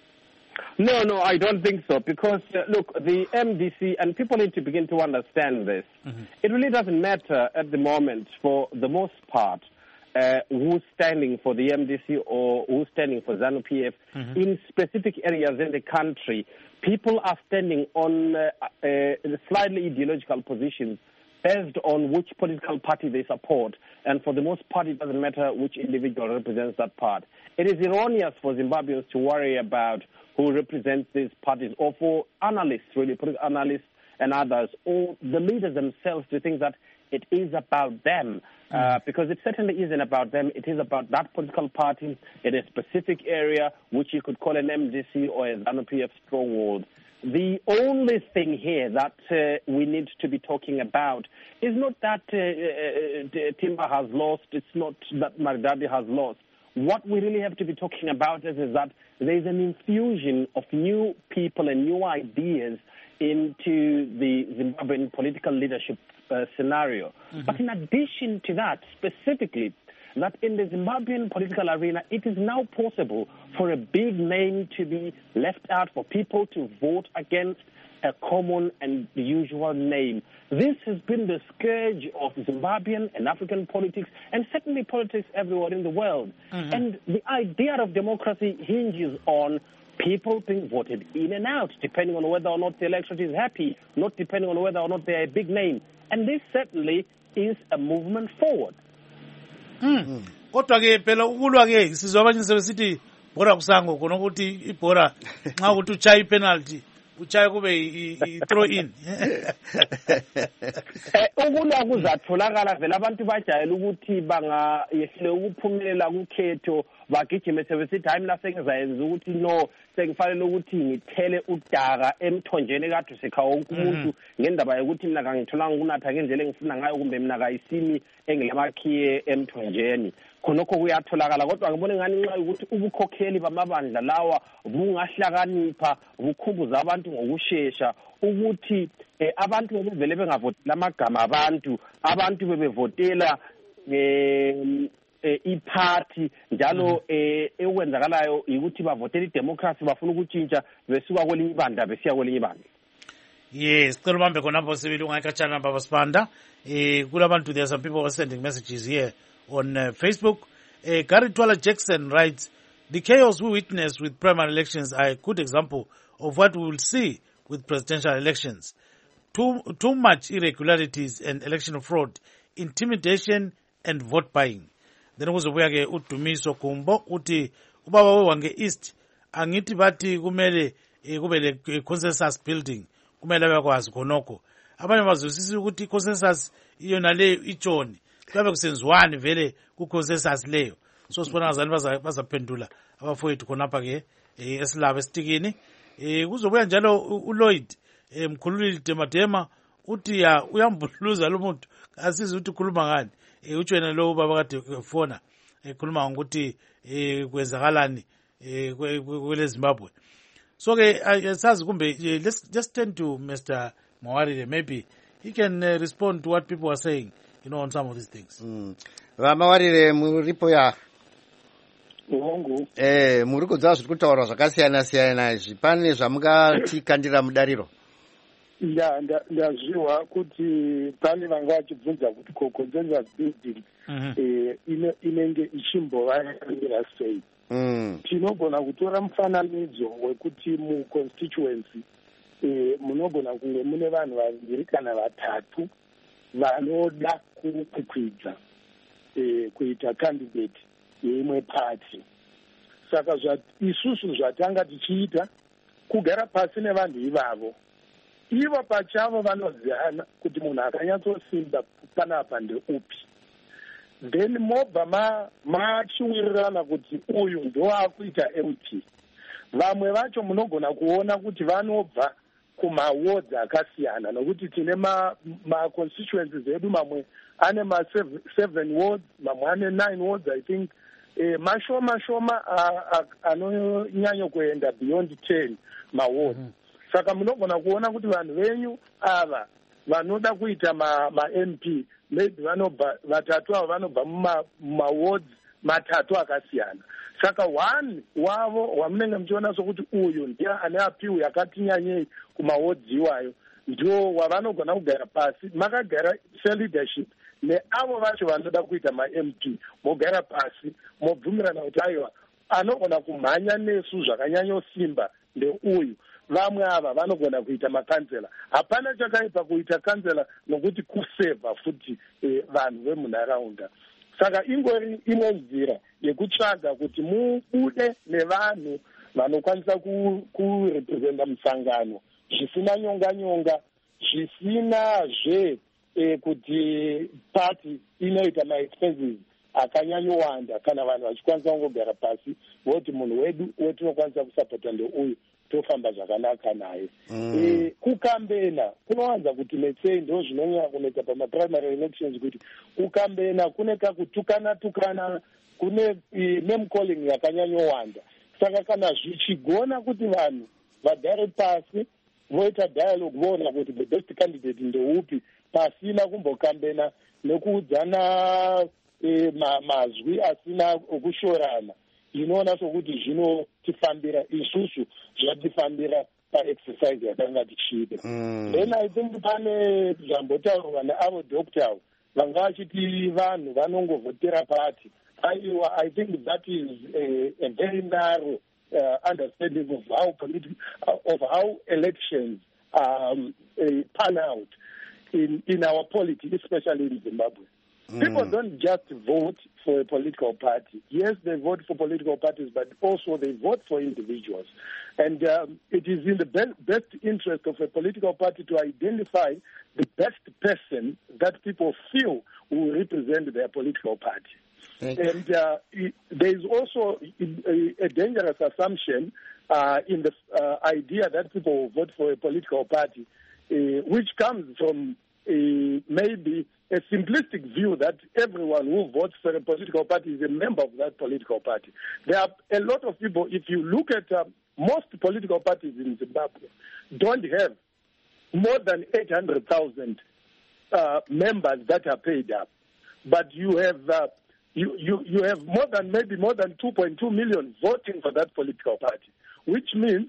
No, no, I don't think so. Because, uh, look, the M D C, and people need to begin to understand this, mm-hmm. it really doesn't matter at the moment, for the most part, uh, who's standing for the M D C or who's standing for ZANU-P F mm-hmm. in specific areas in the country. People are standing on uh, uh, slightly ideological positions based on which political party they support. And for the most part, it doesn't matter which individual represents that part. It is erroneous for Zimbabweans to worry about who represents these parties, or for analysts, really, political analysts and others, or the leaders themselves to think that it is about them. Mm. Uh, because it certainly isn't about them. It is about that political party in a specific area, which you could call an M D C or a ZANU-P F stronghold. The only thing here that uh, we need to be talking about is not that uh, uh, Timber has lost. It's not that Maridati has lost. What we really have to be talking about is, is that there is an infusion of new people and new ideas into the Zimbabwean political leadership uh, scenario. Mm-hmm. But in addition to that, specifically, that in the Zimbabwean political arena, it is now possible for a big name to be left out, for people to vote against a common and usual name. This has been the scourge of Zimbabwean and African politics, and certainly politics everywhere in the world. Mm-hmm. And the idea of democracy hinges on people being voted in and out, depending on whether or not the electorate is happy, not depending on whether or not they're a big name. And this certainly is a movement forward. Mm. Kodwa ke phela ukulwa ke sizwa abanye sebesithi bhora kusango khona ukuthi ibhora nxa ukuthi uchaye ipenalty uchaye kube i-throw in. Ukulwa kuzatholakala vele abantu bajayela ukuthi bangayehle ukuphumelela kukhetho bagijime sebesithi hayi mina sengizayenza ukuthi no sengifanele ukuthi ngithele udaka emthonjeni kade sekha wonke umuntu ngendaba yokuthi mina kangitholanga ukunatha ngendlela engifuna ngayo kumbe mina kayisimi engilamakhiye emthonjeni. Khonokho kuyatholakala kodwa ngibona ngani nxa ukuthi ubukhokheli bamabandla lawa bungahlakanipha bukhumbuza abantu ngokusheshsha ukuthi eh, abantu bebevele bengavotela amagama abantu abantu bebevotela eh Eh, iparty njalo eh ekwenzakalayo ukuthi bavotela idemocracy bafuna ukutshintsha besuka kwelinye ibandla besiya kwelinye ibandla. Yes, sicela ubambe khonapho sibili ungayikhatshana baba Sibanda. Eh kulabantu there are some people who are sending messages here on uh, Facebook. Uh, Gary Twala Jackson writes, the chaos we witnessed with primary elections are a good example of what we will see with presidential elections. Too too much irregularities and election fraud, intimidation and vote buying. Then kuzobuya ke uDumiso Gumbo uthi ubaba wewange East angithi bathi kumele kube le consensus building kumele bakwazi khonokho abanye bazosisi ukuthi consensus iyo nale itshoni kube kusenziwani vele ku consensus leyo so sibona ngazani bazaphendula abafowethu khonapha ke esilaba esitikini kuzobuya njalo uLloyd emkhululile Demadema uthi ya uyambuluza lo muntu asizi ukuthi ukhuluma ngani eh utshena lo baba kade fona ekhuluma ngokuthi eh kwenzakalani eh kwele Zimbabwe. So ke sazi kumbe let's just turn to Mister Mawarire, maybe he can uh, respond to what people are saying, you know, on some of these things. Mm. Mawarire muripo ya Uongo. Eh muri kudza zviri kutaura zvakasiyana siyana izvi pane zvamungatikandira mudariro. Ya ndazviwa kuti pane vanga vachibvunza kuti consensus building eh inenge ichimbova yakamira sei. Tinogona kutora mufananidzo wekuti mu constituency eh munogona kunge mune vanhu vaviri kana vatatu vanoda kukwidza eh kuita candidate yeimwe party. Saka isusu zvatanga tichiita kugara pasi nevanhu ivavo ivo pachavo vanoziyana kuti munhu akanyatsosimba panapa ndeupi, then mobva machiwirirana kuti uyu ndoakuita M P. Vamwe vacho munogona kuona kuti vanobva kumawards akasiyana nokuti tine ma-constituencies edu mamwe ane ma-seven wards mamwe ane nine wards I think eh, mashoma shoma anonyanya kuenda beyond ten mawards. Mm-hmm. Saka munogona kuona kuti vanhu venyu ava vanoda kuita ma-M P maybe vanobva vatatu ava vanobva mumawards matatu akasiyana. Saka one wavo wamunenge muchiona sokuti uyu ndiye ane apiwu yakati nyanyei kumawards iwayo ndio wavanogona kugara pasi makagara seleadership neavo vacho vanoda kuita ma-M P mogara pasi mobvumirana kuti aiwa anogona kumhanya nesu zvakanyanyosimba ndeuyu. Vamwe ava vanogona kuita makansela. Hapana chakaipa kuita kansela nokuti kuseva futi eh, vanhu vemunharaunda. Saka ingori imwe nzira yekutsvaga kuti mubude nevanhu vanokwanisa kurepresenta musangano zvisina nyonga nyonga zvisina zve eh, kuti party inoita ma-expenses akanyanyowanda kana vanhu vachikwanisa kungogara pasi voti munhu wedu wetinokwanisa kusapota ndeuyu tofamba zvakanaka naye. Mm. E, kukambena kunowanza kuti metsei ndo zvinonyanya kunetsa pamaprimary elections kuti kukambena kune kakutukana tukana kune e, name calling yakanyanyowanda. Saka kana zvichigona kuti vanhu vagare pasi voita dialogue voona kuti the best candidate ndeupi pasina kumbokambena nekuudzana eh, ma, mazwi asina kushorana. Inoona sokuti zvinotifambira isusu zvatifambira paexercise yakanga tichiita. Then I think pane zvambotaurwa neavo doctor vanga vachiti vanhu vanongovhotera party. I, I think that is a, a very narrow uh, understanding of how politi- of how elections um, uh, pan out in, in our politics, especially in Zimbabwe. Mm. People don't just vote for a political party. Yes, they vote for political parties, but also they vote for individuals. And um, it is in the be- best interest of a political party to identify the best person that people feel will represent their political party. And uh, there is also a, a dangerous assumption uh, in the uh, idea that people will vote for a political party, uh, which comes from uh, maybe a simplistic view that everyone who votes for a political party is a member of that political party. There are a lot of people, if you look at uh, most political parties in Zimbabwe, don't have more than eight hundred thousand uh, members that are paid up. But you have... Uh, You, you, you have more than, maybe more than two point two million voting for that political party, which means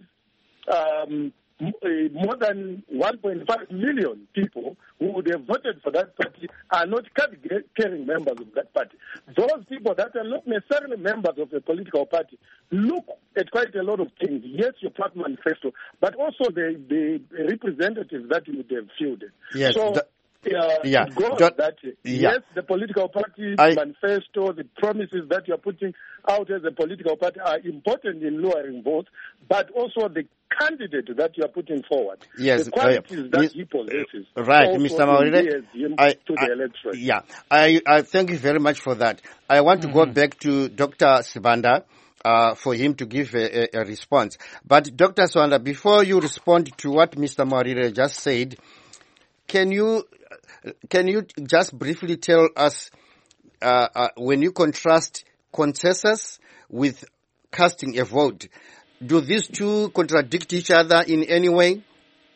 um, more than one point five million people who would have voted for that party are not card-carrying members of that party. Those people that are not necessarily members of a political party look at quite a lot of things. Yes, your party manifesto, but also the, the representatives that you would have fielded. Yes, so, the- Uh, Yeah. God, Don't- that, yeah. Yes, the political party I- manifesto, the promises that you're putting out as a political party are important in lowering votes, but also the candidate that you're putting forward. Yes, the qualities uh, that Miz- he possesses. Right, also Mister Maurire, endears him I, to the I- electorate. Yeah, I, I thank you very much for that. I want to go back to Doctor Sibanda uh, for him to give a, a, a response. But Doctor Sibanda, before you respond to what Mister Maurire just said, can you can you just briefly tell us uh, uh, when you contrast consensus with casting a vote, do these two contradict each other in any way?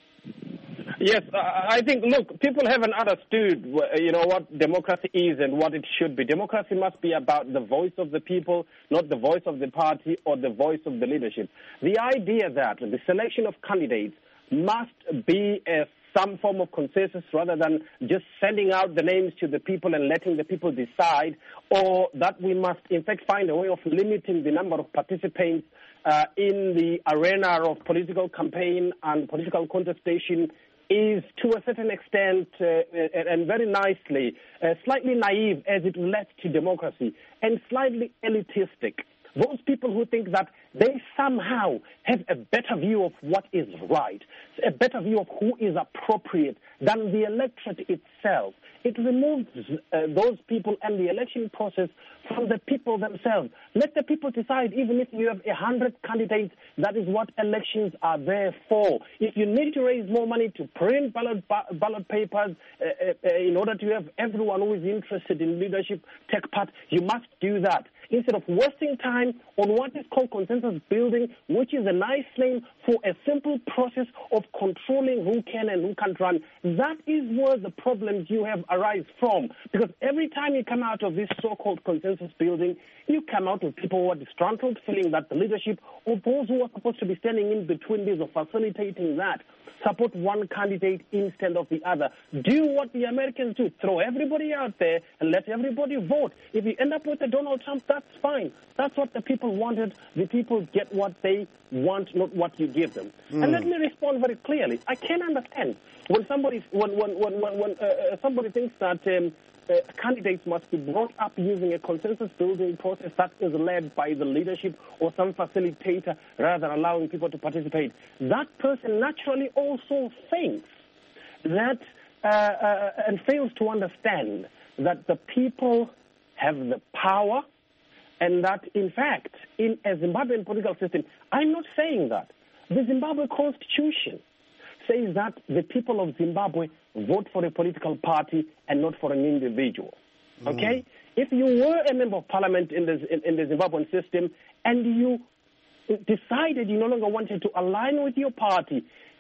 Yes, uh, I think, look, people haven't understood, you know, what democracy is and what it should be. Democracy must be about the voice of the people, not the voice of the party or the voice of the leadership. The idea that the selection of candidates must be a some form of consensus rather than just sending out the names to the people and letting the people decide, or that we must, in fact, find a way of limiting the number of participants uh, in the arena of political campaign and political contestation is, to a certain extent, uh, and very nicely, uh, slightly naive as it relates to democracy and slightly elitistic. Those people who think that they somehow have a better view of what is right, a better view of who is appropriate than the electorate itself. It removes uh, those people and the election process from the people themselves. Let the people decide, even if you have a hundred candidates, that is what elections are there for. If you need to raise more money to print ballot, ballot papers uh, uh, in order to have everyone who is interested in leadership take part, you must do that. Instead of wasting time on what is called consensus building, which is a nice name for a simple process of controlling who can and who can't run. That is where the problems you have arise from. Because every time you come out of this so-called consensus building, you come out with people who are disgruntled, feeling that the leadership, or those who are supposed to be standing in between this or facilitating that, support one candidate instead of the other. Do what the Americans do. Throw everybody out there and let everybody vote. If you end up with a Donald Trump, that's fine. That's what the people wanted. The people get what they want, not what you give them. Mm. And let me respond very clearly. I can understand when somebody when when when when, when uh, somebody thinks that um, uh, candidates must be brought up using a consensus-building process that is led by the leadership or some facilitator rather than allowing people to participate. That person naturally also thinks that uh, uh, and fails to understand that the people have the power and that, in fact, in a Zimbabwean political system, I'm not saying that. The Zimbabwe Constitution says that the people of Zimbabwe vote for a political party and not for an individual. Okay? Mm. If you were a member of parliament in the, in, in the Zimbabwean system and you decided you no longer wanted to align with your party,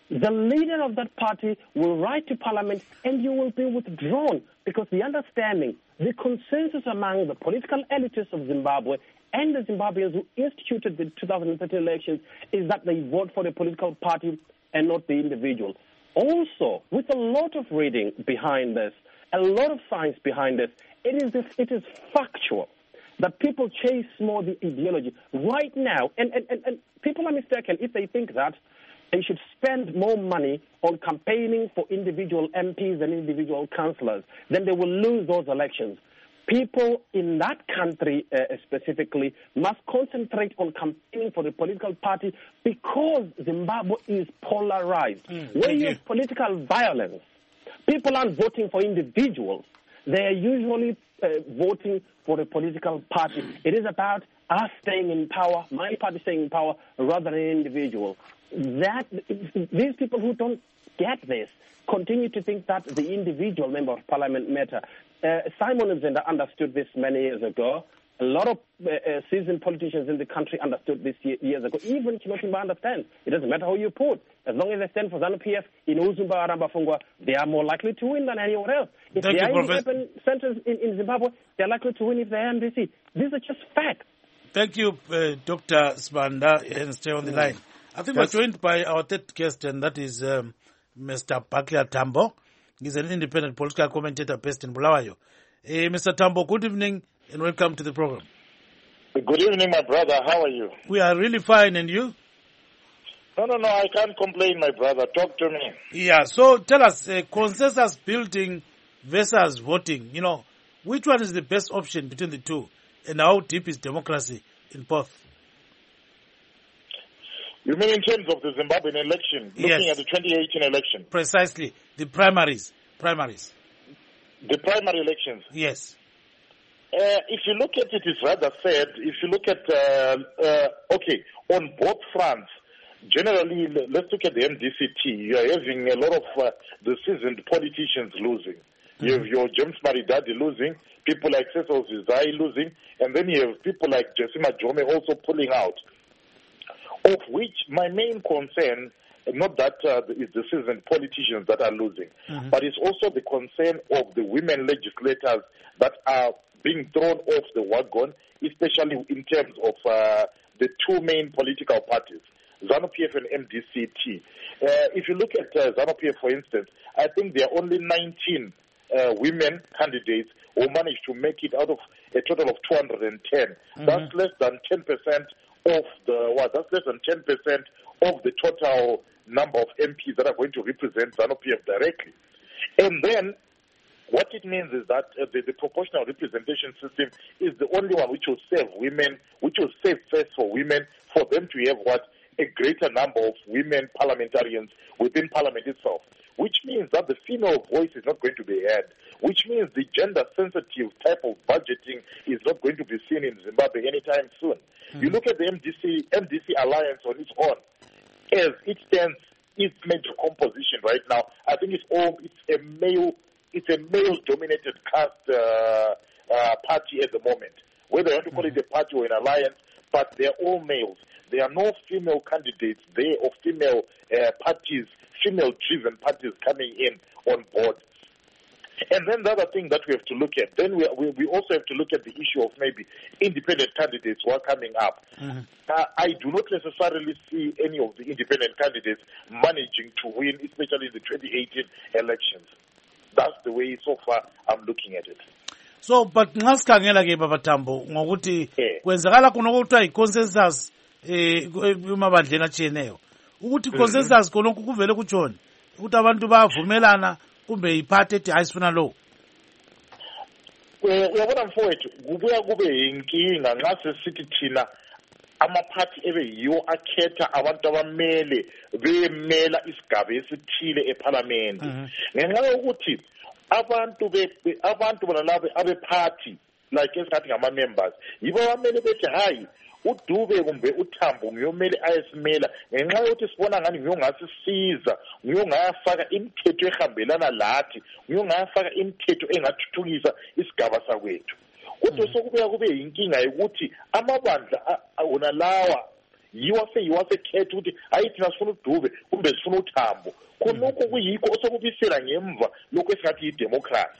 the leader of that party will write to Parliament and you will be withdrawn, because the understanding, the consensus among the political elites of Zimbabwe and the Zimbabweans who instituted the two thousand thirteen elections is that they vote for the political party and not the individual. Also, with a lot of reading behind this, a lot of science behind this, it is, it is factual that people chase more the ideology right now. And, and, and, and people are mistaken if they think that they should spend more money on campaigning for individual M Ps and individual councillors, then they will lose those elections. People in that country uh, specifically must concentrate on campaigning for the political party, because Zimbabwe is polarized. Mm, Where you have political violence, people aren't voting for individuals. They are usually uh, voting for a political party. It is about us staying in power, my party staying in power, rather than an individual. That these people who don't get this continue to think that the individual member of parliament matter. Uh, Simon Mzenda understood this many years ago. A lot of uh, uh, seasoned politicians in the country understood this year, years ago. Even Chimotimba understands. It doesn't matter who you put. As long as they stand for ZANU P F in Uzumba or Rambafungwa, they are more likely to win than anyone else. If Thank they you, are in Professor. the urban centers in, in Zimbabwe, they are likely to win if they are M D C. These are just facts. Thank you, uh, Doctor Sibanda, and stay on the line. I think Yes. we're joined by our third guest, and that is um, Mister Baklia Tambo. He's an independent political commentator based in Bulawayo. Uh, Mister Tambo, good evening and welcome to the program. Good evening, my brother. How are you? We are really fine, and you? No, no, no. I can't complain, my brother. Talk to me. Yeah, so tell us, uh, consensus building versus voting, you know, which one is the best option between the two, and how deep is democracy in both? You mean in terms of the Zimbabwean election, looking Yes. at the twenty eighteen election, Precisely, the primaries, primaries, the primary elections? yes. Uh, if you look at it, it's rather sad. If you look at, uh, uh, okay, on both fronts, generally, l- let's look at the M D C T. You are having a lot of uh, the seasoned politicians losing. You have your James Maridadi losing, people like Cecil Zizai losing, and then you have people like Jessima Jome also pulling out. Of which my main concern, not that uh, it's the seasoned politicians that are losing, Mhm. but it's also the concern of the women legislators that are being thrown off the wagon, especially in terms of uh, the two main political parties, ZANU P F and M D C T. Uh, if you look at uh, ZANU P F, for instance, I think there are only nineteen uh, women candidates who managed to make it out of a total of two hundred ten. Mhm. That's less than ten percent of the, what, that's less than ten percent of the total number of M Ps that are going to represent ZANU P F directly. And then what it means is that uh, the, the proportional representation system is the only one which will save women, which will save face for women, for them to have what, a greater number of women parliamentarians within parliament itself, which means that the female voice is not going to be heard, which means the gender-sensitive type of budgeting is not going to be seen in Zimbabwe anytime soon. Mm-hmm. You look at the M D C, M D C alliance on its own, as it stands, its major composition right now, I think it's all, it's a male, it's a male-dominated cast uh, uh, party at the moment. Whether you want to call it a party or an alliance, but they're all males. There are no female candidates there or female uh, parties, female-driven parties coming in on board. And then the other thing that we have to look at, then we, we, we also have to look at the issue of maybe independent candidates who are coming up. Mm-hmm. Uh, I do not necessarily see any of the independent candidates managing to win, especially in the twenty eighteen elections. That's the way so far I'm looking at it. So, but nxa sikhangela ke Baba Tambo ngokuthi Yeah. kwenzakala khona okuthiwa i-consensus eh emabandleni atshiyeneyo ukuthi consensus khonokho kuvele kutshoni ukuthi abantu bayavumelana kumbe iphathi ethi hayi sifuna lowo. Uyabona mfowethu, kubuya kube yinkinga nxa sesithi thina amaphathi ebe yiwo akhetha abantu abamele bemela isigaba esithile ephalamende. Ngenxa yokuthi abantu be abantu bona labo abephathi like esingathi ngama-members yibo abamele bethi hayi uDube kumbe uThambo ngiyomele ayesimela ngenxa yokuthi sibona ngani ngiyongasisiza ngiyongayafaka imithetho ehambelana lathi ngiyongayafaka imithetho engathuthukisa isigaba sakwethu. Kodwa sokubuya kube yinkinga yokuthi amabandla wona lawa yiwa seyiwasekhetha ukuthi hayi thina sifuna udube kumbe sifuna uthambo khonokho kuyikho osokubisela ngemva lokho esingathi yidemocracy.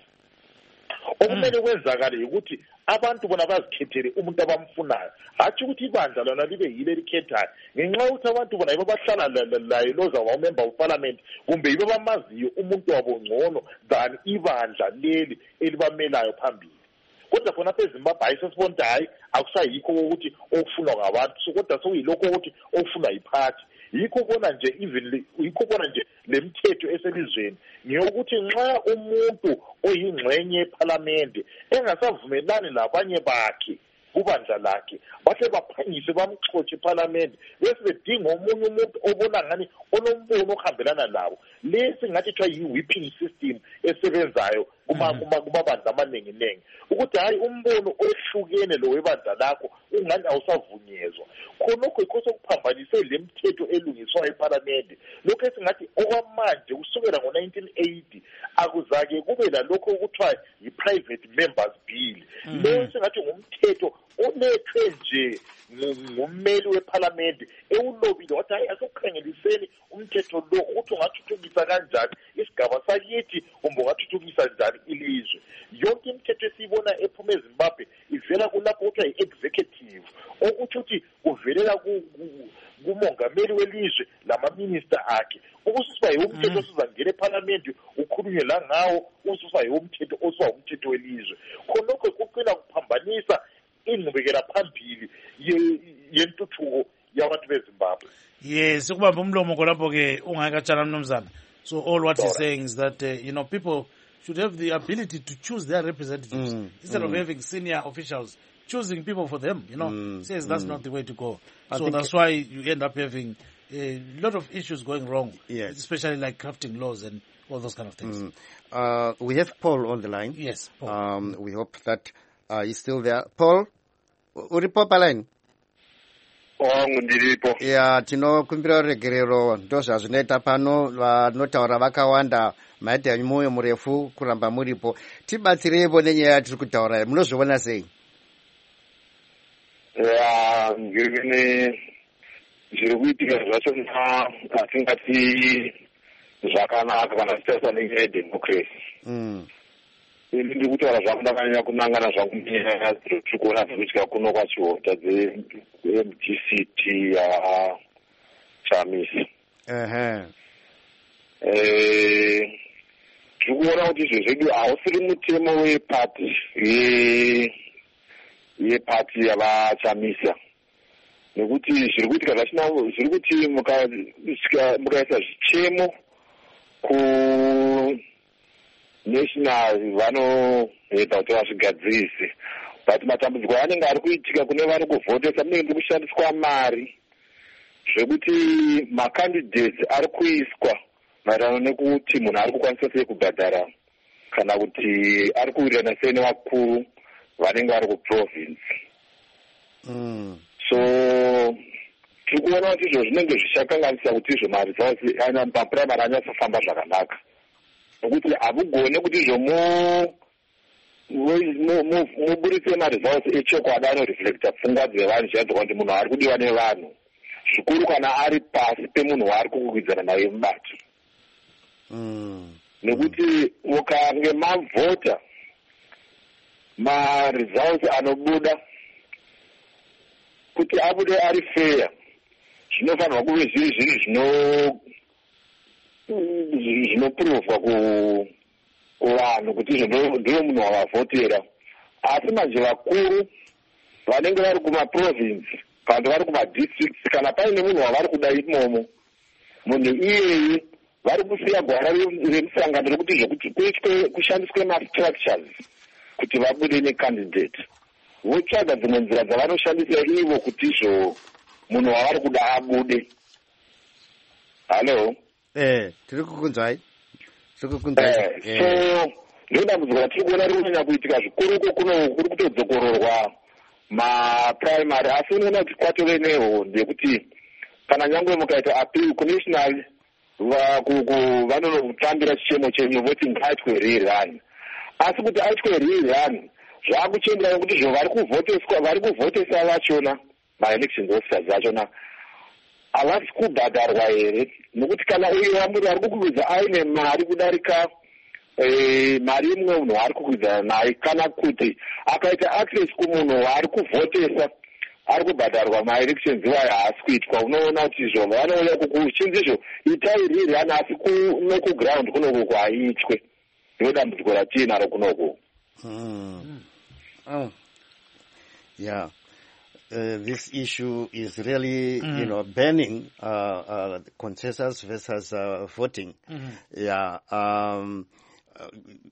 Okumele kwenzakale ukuthi abantu bona bazikhethele umuntu abamfunayo, hatshi ukuthi ibandla lona libe yile likhethayo, ngenxa yokuthi abantu bona yibo bahlala laye loza wawumember weparliament kumbe yibo bamaziyo umuntu wabo ngcono than ibandla leli elibamelayo phambili. Kodwa khona apha eZimbabwe hayi sesibona ukuthi hayi akusayikho ukuthi okufunwa ngabantu, so kodwa sokuyilokho ukuthi okufunwa yiphathi. Yikho bona nje even yikho bona nje lemithetho eselizweni ngiyokuthi nxa umuntu oyingxenye yeparlamente engasavumelani labanye bakhe kubandla lakhe bahle baphangise bamxotshe eparlamente bese bedinga omunye umuntu obona ngani onombono ohambelana labo. Lesi ngathi kuthiwa yi-whipping system esebenzayo kumabandla amaningi nengi ukuthi hayi umbono ohlukene lo webandla lakho ungani awusavunyezwa. Khonokho yikho sokuphambanise le mithetho elungiswayo eparlamente. Lokho esingathi okwamanje kusukela ngo-nineteen eighty akuzake kube lalokho okuthiwa yi-private members bill. Leyo singathi ngumthetho olethwe nje ngummeli weparlamente ewulobile wathi hayi asukukhangeliseni umthetho lo ukuthi ungathuthukisa kanjani isigaba sakithi kumbe ungathuthukisa njani ilizwe. Yonke imithetho esiyibona ephuma eZimbabwe ivela kulapho kuthiwa yi-executive, okuthi ukuthi kuvelela kumongameli welizwe lamaminister akhe ukususiba yiwumthetho osuzangena eparlamente ukhulunywe la ngawo ususiba yiwumthetho osuba umthetho welizwe. Khonokho kuqina kuphambanisa ingqubekela phambili yentuthuko yabantu beZimbabwe. Yes, ukubamba umlomo kolapho ke ungakatshana mnumzana. So all what he's saying is that uh, you know, people should have the ability to choose their representatives mm, instead mm. of having senior officials choosing people for them, you know. Mm, says that's mm. not the way to go. I so that's why you end up having a lot of issues going wrong, yes. especially like crafting laws and all those kind of things. Mm. Uh, we have Paul on the line. Yes, Paul. Um, we hope that uh, he's still there. Paul, uripo paline? Oh, ndiripo. Yeah, tinokumbira regerero ndo zvazvinoita pano vanotaura vakawanda maita mwoyo murefu kuramba muripo. Tibatsireivo nenyaya yatiri kutaura munozviona sei? Ya, ngirine zviri kuitika zvacho atingati zvakanaka kana tichitaura nenyaya yedemocracy. Mm. Ini ndiri kutaura zvangu ndakanyanya kunangana zvangu munyaya dziri kuona dzinoitika kuno kwachiota dze-M D C T yaChamisa. Ehe. Eh, tiri kuona kuti izvo zvedu hausiri mutemo wepati yepati yavaChamisa, nekuti zviri kuitika zvachina zviri kuti mukaisa zvichemo ku national vanoita kuti vazvigadzirisi, but matambudziko anenge ari kuitika kune vari kuvhotesa munenge ndi kushandiswa mari zvekuti macandidates ari kuiswa maererano nekuti munhu ari kukwanisa sei kubhadhara kana kuti ari kuwirirana sei nevakuru vanenge vari kuprovince. Mm. So tiri kuona kuti izvo zvinenge zvichakanganisa kuti izvo maresults mapuraimari anyatsofamba zvakanaka, nokuti hamugone kuti izvo muburitse maresults echokwadi anoreflecta pfungwa dzevanhu zvichadzoka kuti munhu ari kudiwa nevanhu, zvikuru kana ari pasi pemunhu waari kukwikwidzana naye mubato. Mm. Nekuti mukange mavhota maresults anobuda kuti abude ari fair, zvinofanirwa kuve zviri zviri zvino zvinopuruvwa kuvanhu kuti izvo ndiwo munhu wavavhotera. Asi manje vakuru vanenge vari kumaprovince kana vari kumadistricts kana paine munhu wavari kuda imomo, munhu iyeye vari kusiya gwara remusangano rekuti izvo kuitwe kushandiswe mastructures kuti vabude necandidate, votsvaga dzimwe nzira dzavanoshandisa ivo kuti izvo munhu wavari kuda abude. Hallo? Eh, tiri kukunzwai. Tiri kukunzwai. So ndodambudziko ratiri kuona riri kunyanya kuitika zvikuruko kuno kuri kutodzokororwa mapuraimari, asi unoona kuti kwatove nehondo yekuti kana nyangwe mukaita appeal kunational vanonotambira chichemo chenyu voti ngaitwe rerun, asi kuti aitwe rerun zvaakuchendera nekuti izvo vari kuvhoteswa vari kuvhotesa vachona maelections officers achona havasi kubhadharwa here, nokuti kana uyo muri ari kukwidza aine mari kudarika mari imwe munhu waari kukwidzana naye, kana kuti akaita access kumunhu waari kuvhotesa ari kubhadharwa maelections iwayo haasi kuitwa. Unoona kuti izvo vanoona kuchinzi izvo itai riri ani asi nokuground kunoku haiitwe. Ndiro dambudziko ratinaro kunoku. Oh. Yeah. Uh, this issue is really, mm. you know, banning uh, uh, consensus versus uh, voting. Mm-hmm. Yeah. Um, uh,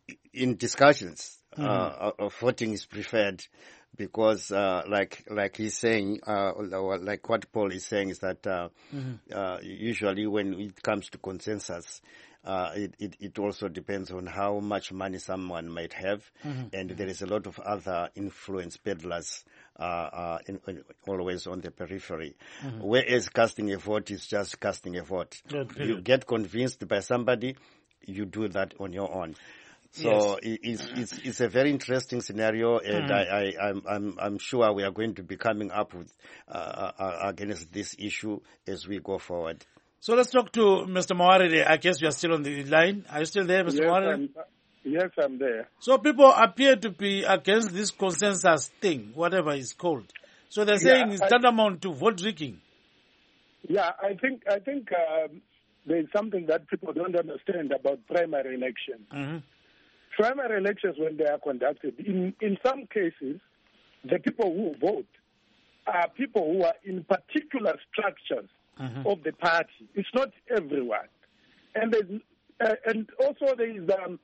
in discussions, mm-hmm. uh, uh, voting is preferred because, uh, like like he's saying, uh, like what Paul is saying is that uh, mm-hmm. uh, usually when it comes to consensus, Uh, it, it, it also depends on how much money someone might have, mm-hmm. and there is a lot of other influence peddlers uh, uh, in, in, always on the periphery. Mm-hmm. Whereas casting a vote is just casting a vote. Okay. You get convinced by somebody, you do that on your own. So yes. it, it's, it's, it's a very interesting scenario, and mm. I, I, I'm, I'm, I'm sure we are going to be coming up with uh, uh, against this issue as we go forward. So let's talk to Mister Mawarire. I guess you are still on the line. Are you still there, Mister Yes, Mawarire? I'm, yes, I'm there. So people appear to be against this consensus thing, whatever it's called. So they're saying yeah, it's tantamount to vote rigging. Yeah, I think I think um, there's something that people don't understand about primary elections. Mm-hmm. Primary elections, when they are conducted, in, in some cases, the people who vote are people who are in particular structures Mm-hmm. of the party. It's not everyone. And there's, uh, and also there is um,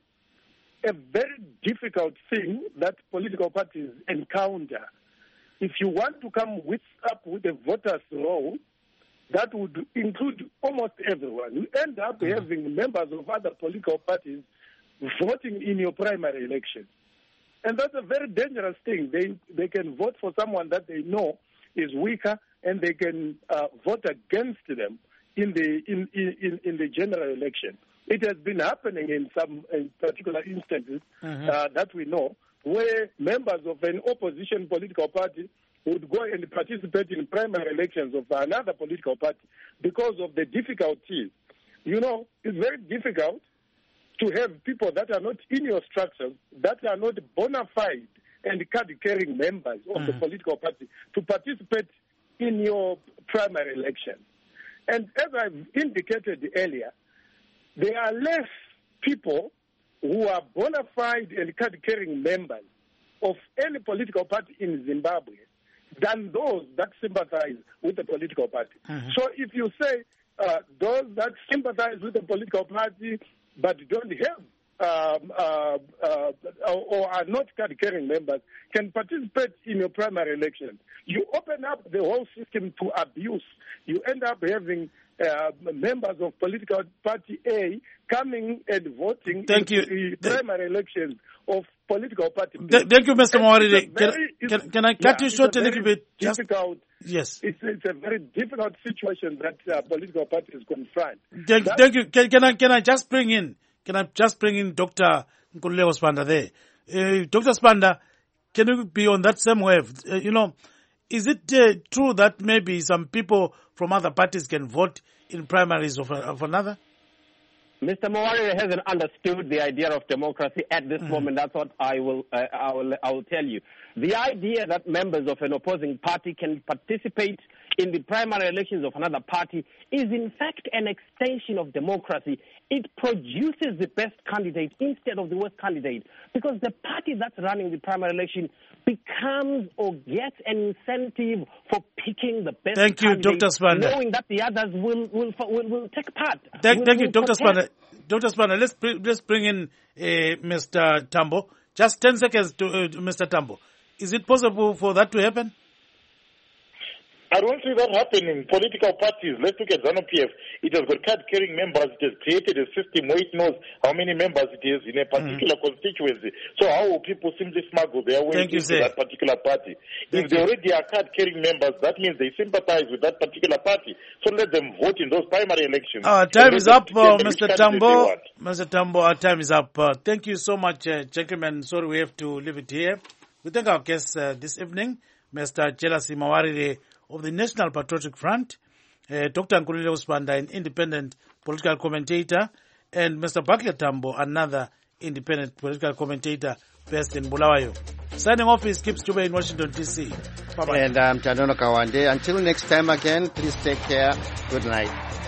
a very difficult thing that political parties encounter. If you want to come with, up with a voter's roll, that would include almost everyone. You end up mm-hmm. having members of other political parties voting in your primary election. And that's a very dangerous thing. They, they can vote for someone that they know is weaker, and they can uh, vote against them in the in, in, in the general election. It has been happening in some in particular instances mm-hmm. uh, that we know, where members of an opposition political party would go and participate in primary elections of another political party because of the difficulties. You know, it's very difficult to have people that are not in your structures, that are not bona fide and card-carrying members of mm-hmm. the political party to participate in your primary election. And as I've indicated earlier, there are less people who are bona fide and card-carrying members of any political party in Zimbabwe than those that sympathize with the political party. Mm-hmm. So if you say uh, those that sympathize with the political party but don't have Um, uh, uh, or are not card-carrying members can participate in your primary election, you open up the whole system to abuse. You end up having uh, members of political party A coming and voting Thank in you. the primary elections of political party B. Th- thank you, Mister Mawarire. Can, can, can I cut yeah, you short a, a little bit? Difficult. Just, yes. It's, it's a very difficult situation that uh, political parties confront. Thank, thank you. Can, can, I, can I just bring in Can I just bring in Doctor Nkululeko Sibanda there? Uh, Doctor Sibanda, can you be on that same wave? Uh, you know, is it uh, true that maybe some people from other parties can vote in primaries of, uh, of another? Mister Mawarire hasn't understood the idea of democracy at this mm-hmm. moment. That's what I will, uh, I will, I will tell you. The idea that members of an opposing party can participate in the primary elections of another party is in fact an extension of democracy. It produces the best candidate instead of the worst candidate, because the party that's running the primary election becomes or gets an incentive for picking the best Thank you, candidate, Doctor Sibanda. knowing that the others will will will, will take part. Thank, will, thank you, will Doctor protest. Sibanda. Doctor Sibanda, let's, let's bring in uh, Mister Tambo. Just ten seconds to uh, Mister Tambo. Is it possible for that to happen? I don't see that happening. Political parties, let's look at ZANU-P F. It has got card-carrying members. It has created a system where it knows how many members it is in a particular mm. constituency. So how will people simply smuggle their way Thank into you, that particular party? Thank if they you. already are card-carrying members, that means they sympathize with that particular party. So let them vote in those primary elections. Our time is up, uh, Mister Tambo. Mister Tambo, our time is up. Uh, thank you so much, uh, gentlemen. Sorry we have to leave it here. We thank our guests uh, this evening, Mister Jelasi Mawarire of the National Patriotic Front, uh, Doctor Nkululeko Sibanda, an independent political commentator, and Mister Bucket Tambo, another independent political commentator based in Bulawayo. Signing off is Kip Stube in Washington, D C. Bye-bye. And I'm Tanono Kawande. Until next time again, please take care. Good night.